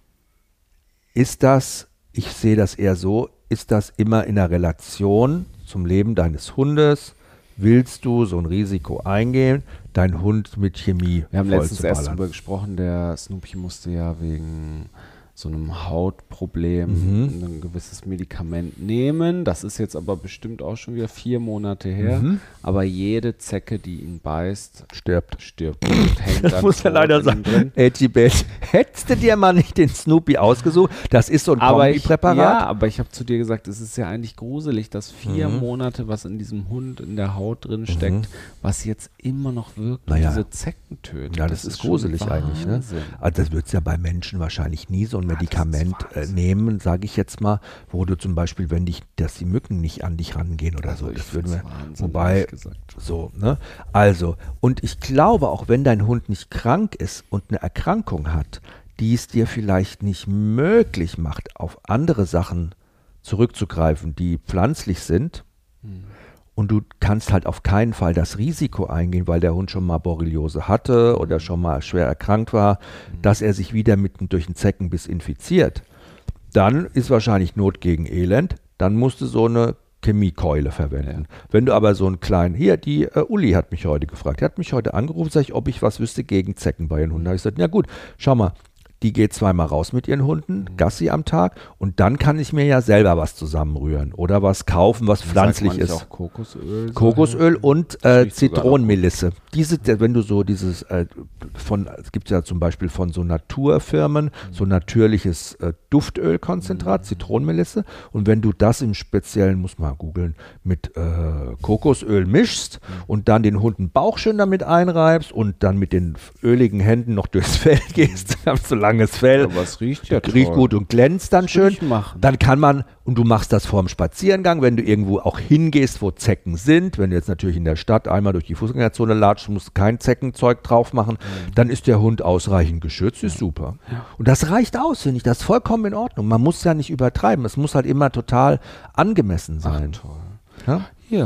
ist das, ich sehe das eher so, ist das immer in der Relation zum Leben deines Hundes? Willst du so ein Risiko eingehen, deinen Hund mit Chemie vollzuballern? Wir haben letztens erst darüber gesprochen, der Snoopy musste ja wegen so einem Hautproblem mhm. ein gewisses Medikament nehmen. Das ist jetzt aber bestimmt auch schon wieder vier Monate her. Mhm. Aber jede Zecke, die ihn beißt, stirbt. Stirbt. Und hängt das muss ja leider sein. Edgy-Bed. Hättest du dir mal nicht den Snoopy ausgesucht? Das ist so ein Kombipräparat. Ja, aber ich habe zu dir gesagt, es ist ja eigentlich gruselig, dass vier mhm. Monate, was in diesem Hund in der Haut drin steckt, mhm. was jetzt immer noch wirkt, naja. diese Zecken tötet. Ja, das, das ist, ist gruselig eigentlich. Ne? Also das wird es ja bei Menschen wahrscheinlich nie so ein Medikament äh, nehmen, sage ich jetzt mal, wo du zum Beispiel, wenn dich, dass die Mücken nicht an dich rangehen oder also so. Das würden wir, wobei, so, ne? Also, und ich glaube, auch wenn dein Hund nicht krank ist und eine Erkrankung hat, die es dir vielleicht nicht möglich macht, auf andere Sachen zurückzugreifen, die pflanzlich sind, hm. und du kannst halt auf keinen Fall das Risiko eingehen, weil der Hund schon mal Borreliose hatte oder schon mal schwer erkrankt war, mhm. dass er sich wieder mit durch einen Zeckenbiss infiziert. Dann ist wahrscheinlich Not gegen Elend. Dann musst du so eine Chemiekeule verwenden. Ja. Wenn du aber so einen kleinen, hier, die äh, Uli hat mich heute gefragt, die hat mich heute angerufen, sag ich, ob ich was wüsste gegen Zecken bei ihren Hunden. Da habe ich gesagt, ja gut, schau mal, die geht zweimal raus mit ihren Hunden, mhm. Gassi am Tag, und dann kann ich mir ja selber was zusammenrühren oder was kaufen, was pflanzlich ist. Auch Kokosöl. Kokosöl und äh, Zitronenmelisse. Diese, wenn du so dieses, äh, von, es gibt ja zum Beispiel von so Naturfirmen, mhm. so natürliches äh, Duftölkonzentrat, mhm. Zitronenmelisse, und wenn du das im Speziellen, muss man googeln, mit äh, Kokosöl mischst mhm. und dann den Hunden Bauch schön damit einreibst und dann mit den öligen Händen noch durchs Fell gehst, dann hast du langes Fell, aber es riecht ja riecht gut und glänzt dann das schön. Machen. Dann kann man, und du machst das vorm Spaziergang, wenn du irgendwo auch hingehst, wo Zecken sind, wenn du jetzt natürlich in der Stadt einmal durch die Fußgängerzone latschst, musst du kein Zeckenzeug drauf machen, mhm. dann ist der Hund ausreichend geschützt, ist ja. super. Ja. Und das reicht aus, finde ich, das ist vollkommen in Ordnung. Man muss ja nicht übertreiben, es muss halt immer total angemessen sein. Ach, toll. Ja? Ja.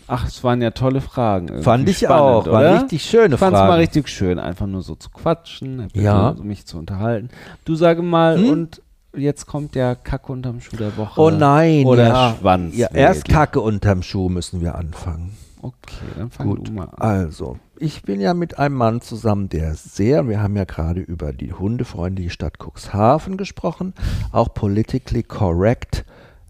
Ach, es waren ja tolle Fragen. Irgendwie Fand ich spannend, auch. Waren oder? richtig schöne ich fand's Fragen. mal richtig schön, einfach nur so zu quatschen, ja. so mich zu unterhalten. Du sage mal, hm? und jetzt kommt der Kacke unterm Schuh der Woche. Oh nein. Oder ja. Schwanz. Ja, erst Kacke unterm Schuh müssen wir anfangen. Okay, dann fang Gut, du mal an. Also, ich bin ja mit einem Mann zusammen, der sehr, wir haben ja gerade über die hundefreundliche Stadt Cuxhaven gesprochen, auch politically correct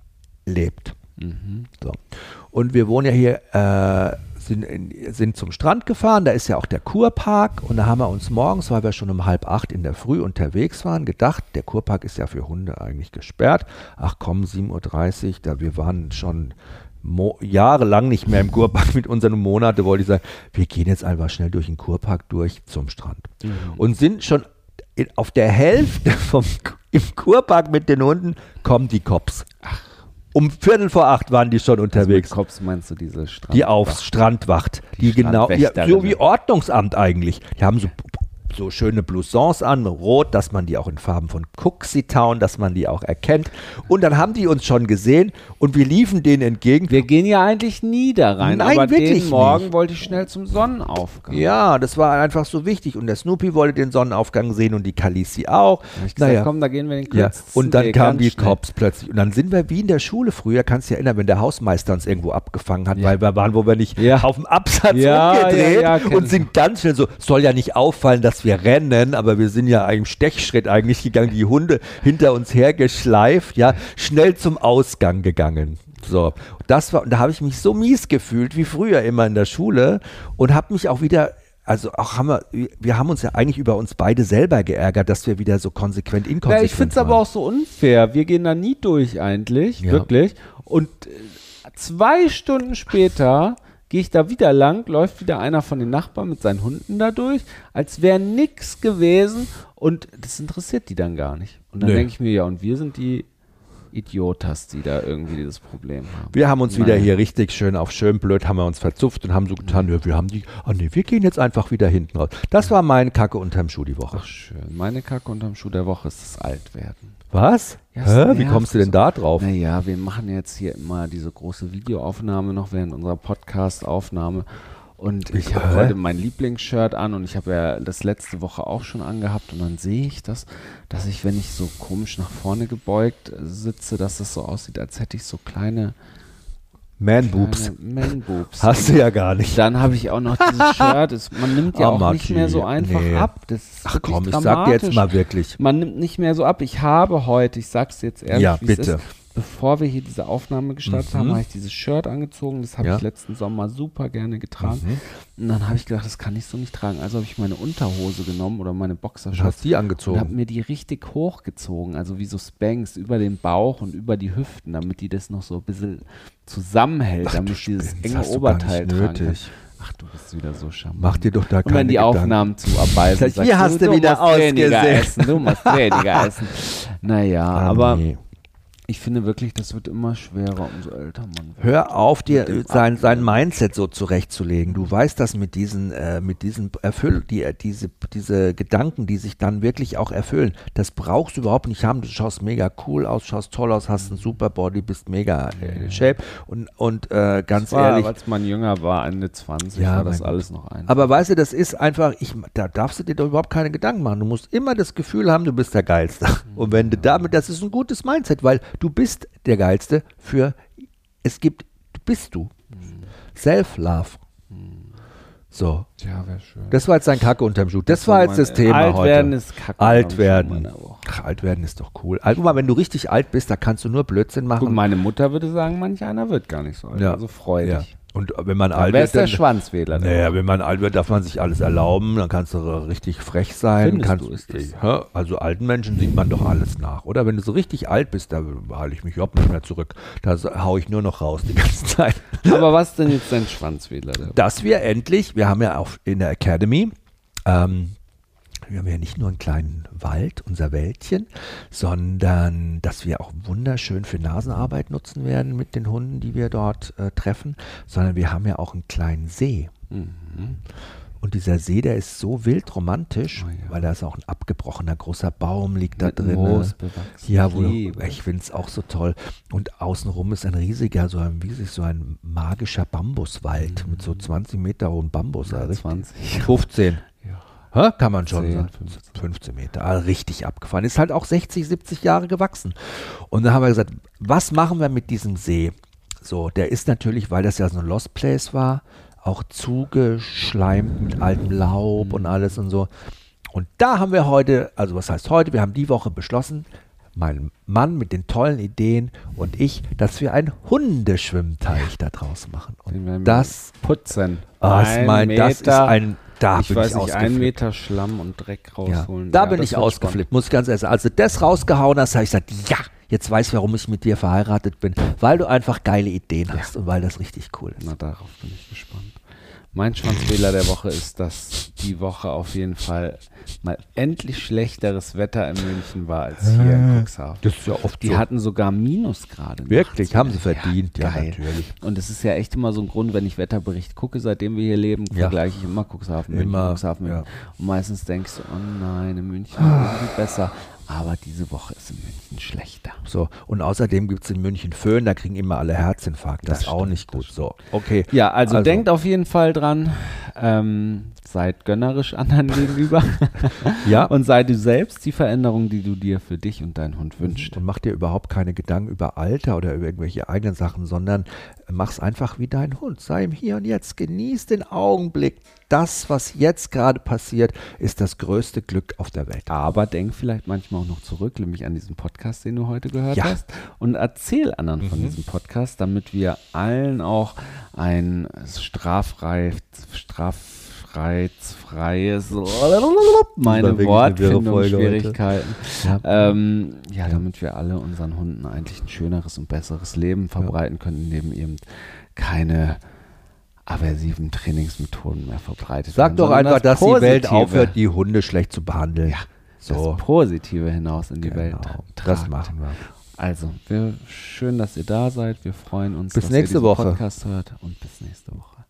lebt. Mhm. So. Und wir wohnen ja hier, äh, sind, in, sind zum Strand gefahren, da ist ja auch der Kurpark und da haben wir uns morgens, weil wir schon um halb acht in der Früh unterwegs waren, gedacht, der Kurpark ist ja für Hunde eigentlich gesperrt. Ach komm, sieben Uhr dreißig, da wir waren schon Mo- jahrelang nicht mehr im Kurpark mit unseren Monate, wollte ich sagen, wir gehen jetzt einfach schnell durch den Kurpark durch zum Strand. Mhm. Und sind schon in, auf der Hälfte vom im Kurpark mit den Hunden, kommen die Cops. Ach. Um Viertel vor acht waren die schon unterwegs. Also mit Cops meinst du diese Strandwacht? Die aufs Strandwacht. Die, die genau, ja, so wie Ordnungsamt eigentlich. Die haben so, so schöne Blousons an, rot, dass man die auch in Farben von Cuxy Town, dass man die auch erkennt. Und dann haben die uns schon gesehen und wir liefen denen entgegen. Wir gehen ja eigentlich nie da rein, Nein, aber wirklich den Morgen nicht. wollte ich schnell zum Sonnenaufgang. Ja, das war einfach so wichtig. Und der Snoopy wollte den Sonnenaufgang sehen und die Khaleesi auch. Ich gesagt, naja. komm, da gehen wir den Ja. kürzesten Und dann Weg, kamen die schnell. Cops plötzlich. Und dann sind wir wie in der Schule früher, kannst du dich erinnern, wenn der Hausmeister uns irgendwo abgefangen hat, Ja. weil wir waren, wo wir nicht Ja. auf dem Absatz Ja, umgedreht ja, ja, kenn und ich. sind ganz schnell so, soll ja nicht auffallen, dass wir rennen, aber wir sind ja im Stechschritt eigentlich gegangen, die Hunde hinter uns hergeschleift, ja, schnell zum Ausgang gegangen. So, das war, und da habe ich mich so mies gefühlt, wie früher immer in der Schule und habe mich auch wieder, also auch haben wir, wir haben uns ja eigentlich über uns beide selber geärgert, dass wir wieder so konsequent inkonsequent Ja, ich finde es waren. aber auch so unfair. Wir gehen da nie durch eigentlich, Ja. wirklich. Und äh, zwei Stunden später gehe ich da wieder lang, läuft wieder einer von den Nachbarn mit seinen Hunden da durch, als wäre nix gewesen und das interessiert die dann gar nicht. Und dann Nee. denke ich mir, ja, und wir sind die Idiotas, die da irgendwie dieses Problem haben. Wir haben uns Nein. wieder hier richtig schön auf schön blöd, haben wir uns verzupft und haben so getan, ja, wir haben die, oh nee, wir gehen jetzt einfach wieder hinten raus. Das war mein Kacke unterm Schuh die Woche. Ach schön. Meine Kacke unterm Schuh der Woche ist das Altwerden. Was? Ja, es Hä? Wie nervt kommst du denn so. da drauf? Naja, wir machen jetzt hier immer diese große Videoaufnahme noch während unserer Podcast-Aufnahme. Und ich habe Hä? heute mein Lieblingsshirt an und ich habe ja das letzte Woche auch schon angehabt und dann sehe ich das, dass ich, wenn ich so komisch nach vorne gebeugt sitze, dass es so aussieht, als hätte ich so kleine Man-Boobs. Man-Boobs. Hast du ja gar nicht. Dann habe ich auch noch dieses Shirt. Es, man nimmt ja Oh, auch nicht Matti, mehr so einfach nee. ab. Das ist Ach wirklich komm, ich dramatisch. sag dir jetzt mal wirklich. Man nimmt nicht mehr so ab. Ich habe heute, ich sag's jetzt ehrlich, Ja, wie es bitte. ist, bevor wir hier diese Aufnahme gestartet Mhm. haben, habe ich dieses Shirt angezogen. Das habe Ja. ich letzten Sommer super gerne getragen. Mhm. Und dann habe ich gedacht, das kann ich so nicht tragen. Also habe ich meine Unterhose genommen oder meine Du Boxershorts hast die und habe angezogen. mir die richtig hochgezogen. Also wie so Spanks über den Bauch und über die Hüften, damit die das noch so ein bisschen zusammenhält, Ach, damit du ich dieses spinnst, enge hast du gar Oberteil nicht tragen kann. nötig. Ach, du bist wieder so charmant. Mach dir doch da Und keine wenn die Gedanken. Aufnahmen zu abbeißen, Vielleicht, sagst wie hast du wieder musst weniger ausgesehen? essen, du musst weniger essen. Naja, Ah, aber nee. ich finde wirklich, das wird immer schwerer, umso älter man wird. Hör auf, dir Mit dem sein, sein Abnehmen. Mindset so zurechtzulegen. Du weißt das mit diesen, äh, mit diesen Erfüll, die, äh, diese, diese Gedanken, die sich dann wirklich auch erfüllen. Das brauchst du überhaupt nicht haben. Du schaust mega cool aus, schaust toll aus, hast einen super Body, bist mega äh, in Shape und, und äh, ganz das war, ehrlich. als man jünger war, Ende zwanzig, Ja, war das mein alles noch ein. Aber weißt du, das ist einfach, ich, da darfst du dir doch überhaupt keine Gedanken machen. Du musst immer das Gefühl haben, du bist der Geilste. Und wenn du damit, das ist ein gutes Mindset, weil du bist der Geilste für, es gibt, du bist du. Self-Love. So. Ja, wäre schön. Das war jetzt dein Kacke unterm Schuh. Das, Das war war jetzt das mein- Thema Alt heute. werden ist Kacke Alt unterm Schuh werden. meiner Woche. Ach, alt werden ist doch cool. Also, guck mal, wenn du richtig alt bist, da kannst du nur Blödsinn machen. Gut, meine Mutter würde sagen, manch einer wird gar nicht so alt. Ja. Also freu ja. dich. Und wenn man Da alt wer wird, ist der dann, Schwanzwähler? der naja, Woche? wenn man alt wird, darf man sich alles erlauben, dann kannst du richtig frech sein. Findest kannst, du, ist das so? Ja, also alten Menschen sieht man doch alles nach, oder? Wenn du so richtig alt bist, da halte ich mich überhaupt nicht mehr zurück. Da haue ich nur noch raus die ganze Zeit. Aber was denn jetzt dein Schwanzwähler? Der Woche? Dass wir endlich, wir haben ja auch in der Academy, ähm, wir haben ja nicht nur einen kleinen Wald, unser Wäldchen, sondern dass wir auch wunderschön für Nasenarbeit nutzen werden mit den Hunden, die wir dort äh, treffen, sondern wir haben ja auch einen kleinen See. Mhm. Und dieser See, der ist so wild romantisch, oh, ja. weil da ist auch ein abgebrochener großer Baum liegt da drin. Moos bewachsen. Ja, wo du, ich finde es auch so toll. Und außenrum ist ein riesiger, so ein, wie sich so ein magischer Bambuswald mhm. mit so zwanzig Meter hohen Bambus. Ja, also zwanzig. fünfzehn. Ja. Ha, kann man schon zehn, sagen. fünfzehn. fünfzehn Meter. Also richtig abgefahren. Ist halt auch sechzig, siebzig Jahre gewachsen. Und dann haben wir gesagt, was machen wir mit diesem See? So, der ist natürlich, weil das ja so ein Lost Place war, auch zugeschleimt mit altem Laub und alles und so. Und da haben wir heute, also was heißt heute, wir haben die Woche beschlossen, mein Mann mit den tollen Ideen und ich, dass wir einen Hundeschwimmteich da draus machen. Und das putzen. Oh, ich mein, das ist ein, da ich bin weiß ich nicht, ein Meter Schlamm und Dreck rausholen. Ja, da ja, bin ich ausgeflippt, muss ich ganz ehrlich sagen. Als du das rausgehauen hast, habe ich gesagt, ja, jetzt weiß ich, warum ich mit dir verheiratet bin. Weil du einfach geile Ideen hast ja. und weil das richtig cool ist. Na, darauf bin ich gespannt. Mein Schwanzfehler der Woche ist, dass die Woche auf jeden Fall mal endlich schlechteres Wetter in München war als hier in Cuxhaven. Das ist ja oft Die so. hatten sogar Minusgrade. Wirklich, haben sie verdient. Ja, ja, natürlich. Und es ist ja echt immer so ein Grund, wenn ich Wetterbericht gucke, seitdem wir hier leben, Ja. vergleiche ich immer Cuxhaven, München, Immer, Cuxhaven, München. ja. Und meistens denkst du, oh nein, in München ist irgendwie besser. Aber diese Woche ist in München schlechter. So, und außerdem gibt es in München Föhn, da kriegen immer alle Herzinfarkt. Das, Das ist auch stimmt, nicht gut. das So, okay. Ja, also, also denkt auf jeden Fall dran, ähm, seid gönnerisch anderen gegenüber Ja. und sei du selbst die Veränderung, die du dir für dich und deinen Hund wünschst. Und mach dir überhaupt keine Gedanken über Alter oder über irgendwelche eigenen Sachen, sondern mach's einfach wie dein Hund. Sei im Hier und Jetzt, genieß den Augenblick. Das, was jetzt gerade passiert, ist das größte Glück auf der Welt. Aber denk vielleicht manchmal auch noch zurück, nämlich an diesen Podcast, den du heute gehört Ja. hast, und erzähl anderen von Mhm. diesem Podcast, damit wir allen auch ein straffrei, straffreizfreies, meine wirklich eine wirre Folge Wortfindungsschwierigkeiten, Ja. ähm, ja, Ja. damit wir alle unseren Hunden eigentlich ein schöneres und besseres Leben verbreiten können, indem eben keine aversiven Trainingsmethoden mehr verbreitet Sag werden, doch sondern einfach, dass die Welt Positive- aufhört, die Hunde schlecht zu behandeln. Ja, so. das Positive hinaus in die Genau. Welt Das tragt. machen wir. Also, wir, schön, dass ihr da seid. Wir freuen uns, Bis dass nächste ihr diesen Woche. Podcast hört und bis nächste Woche.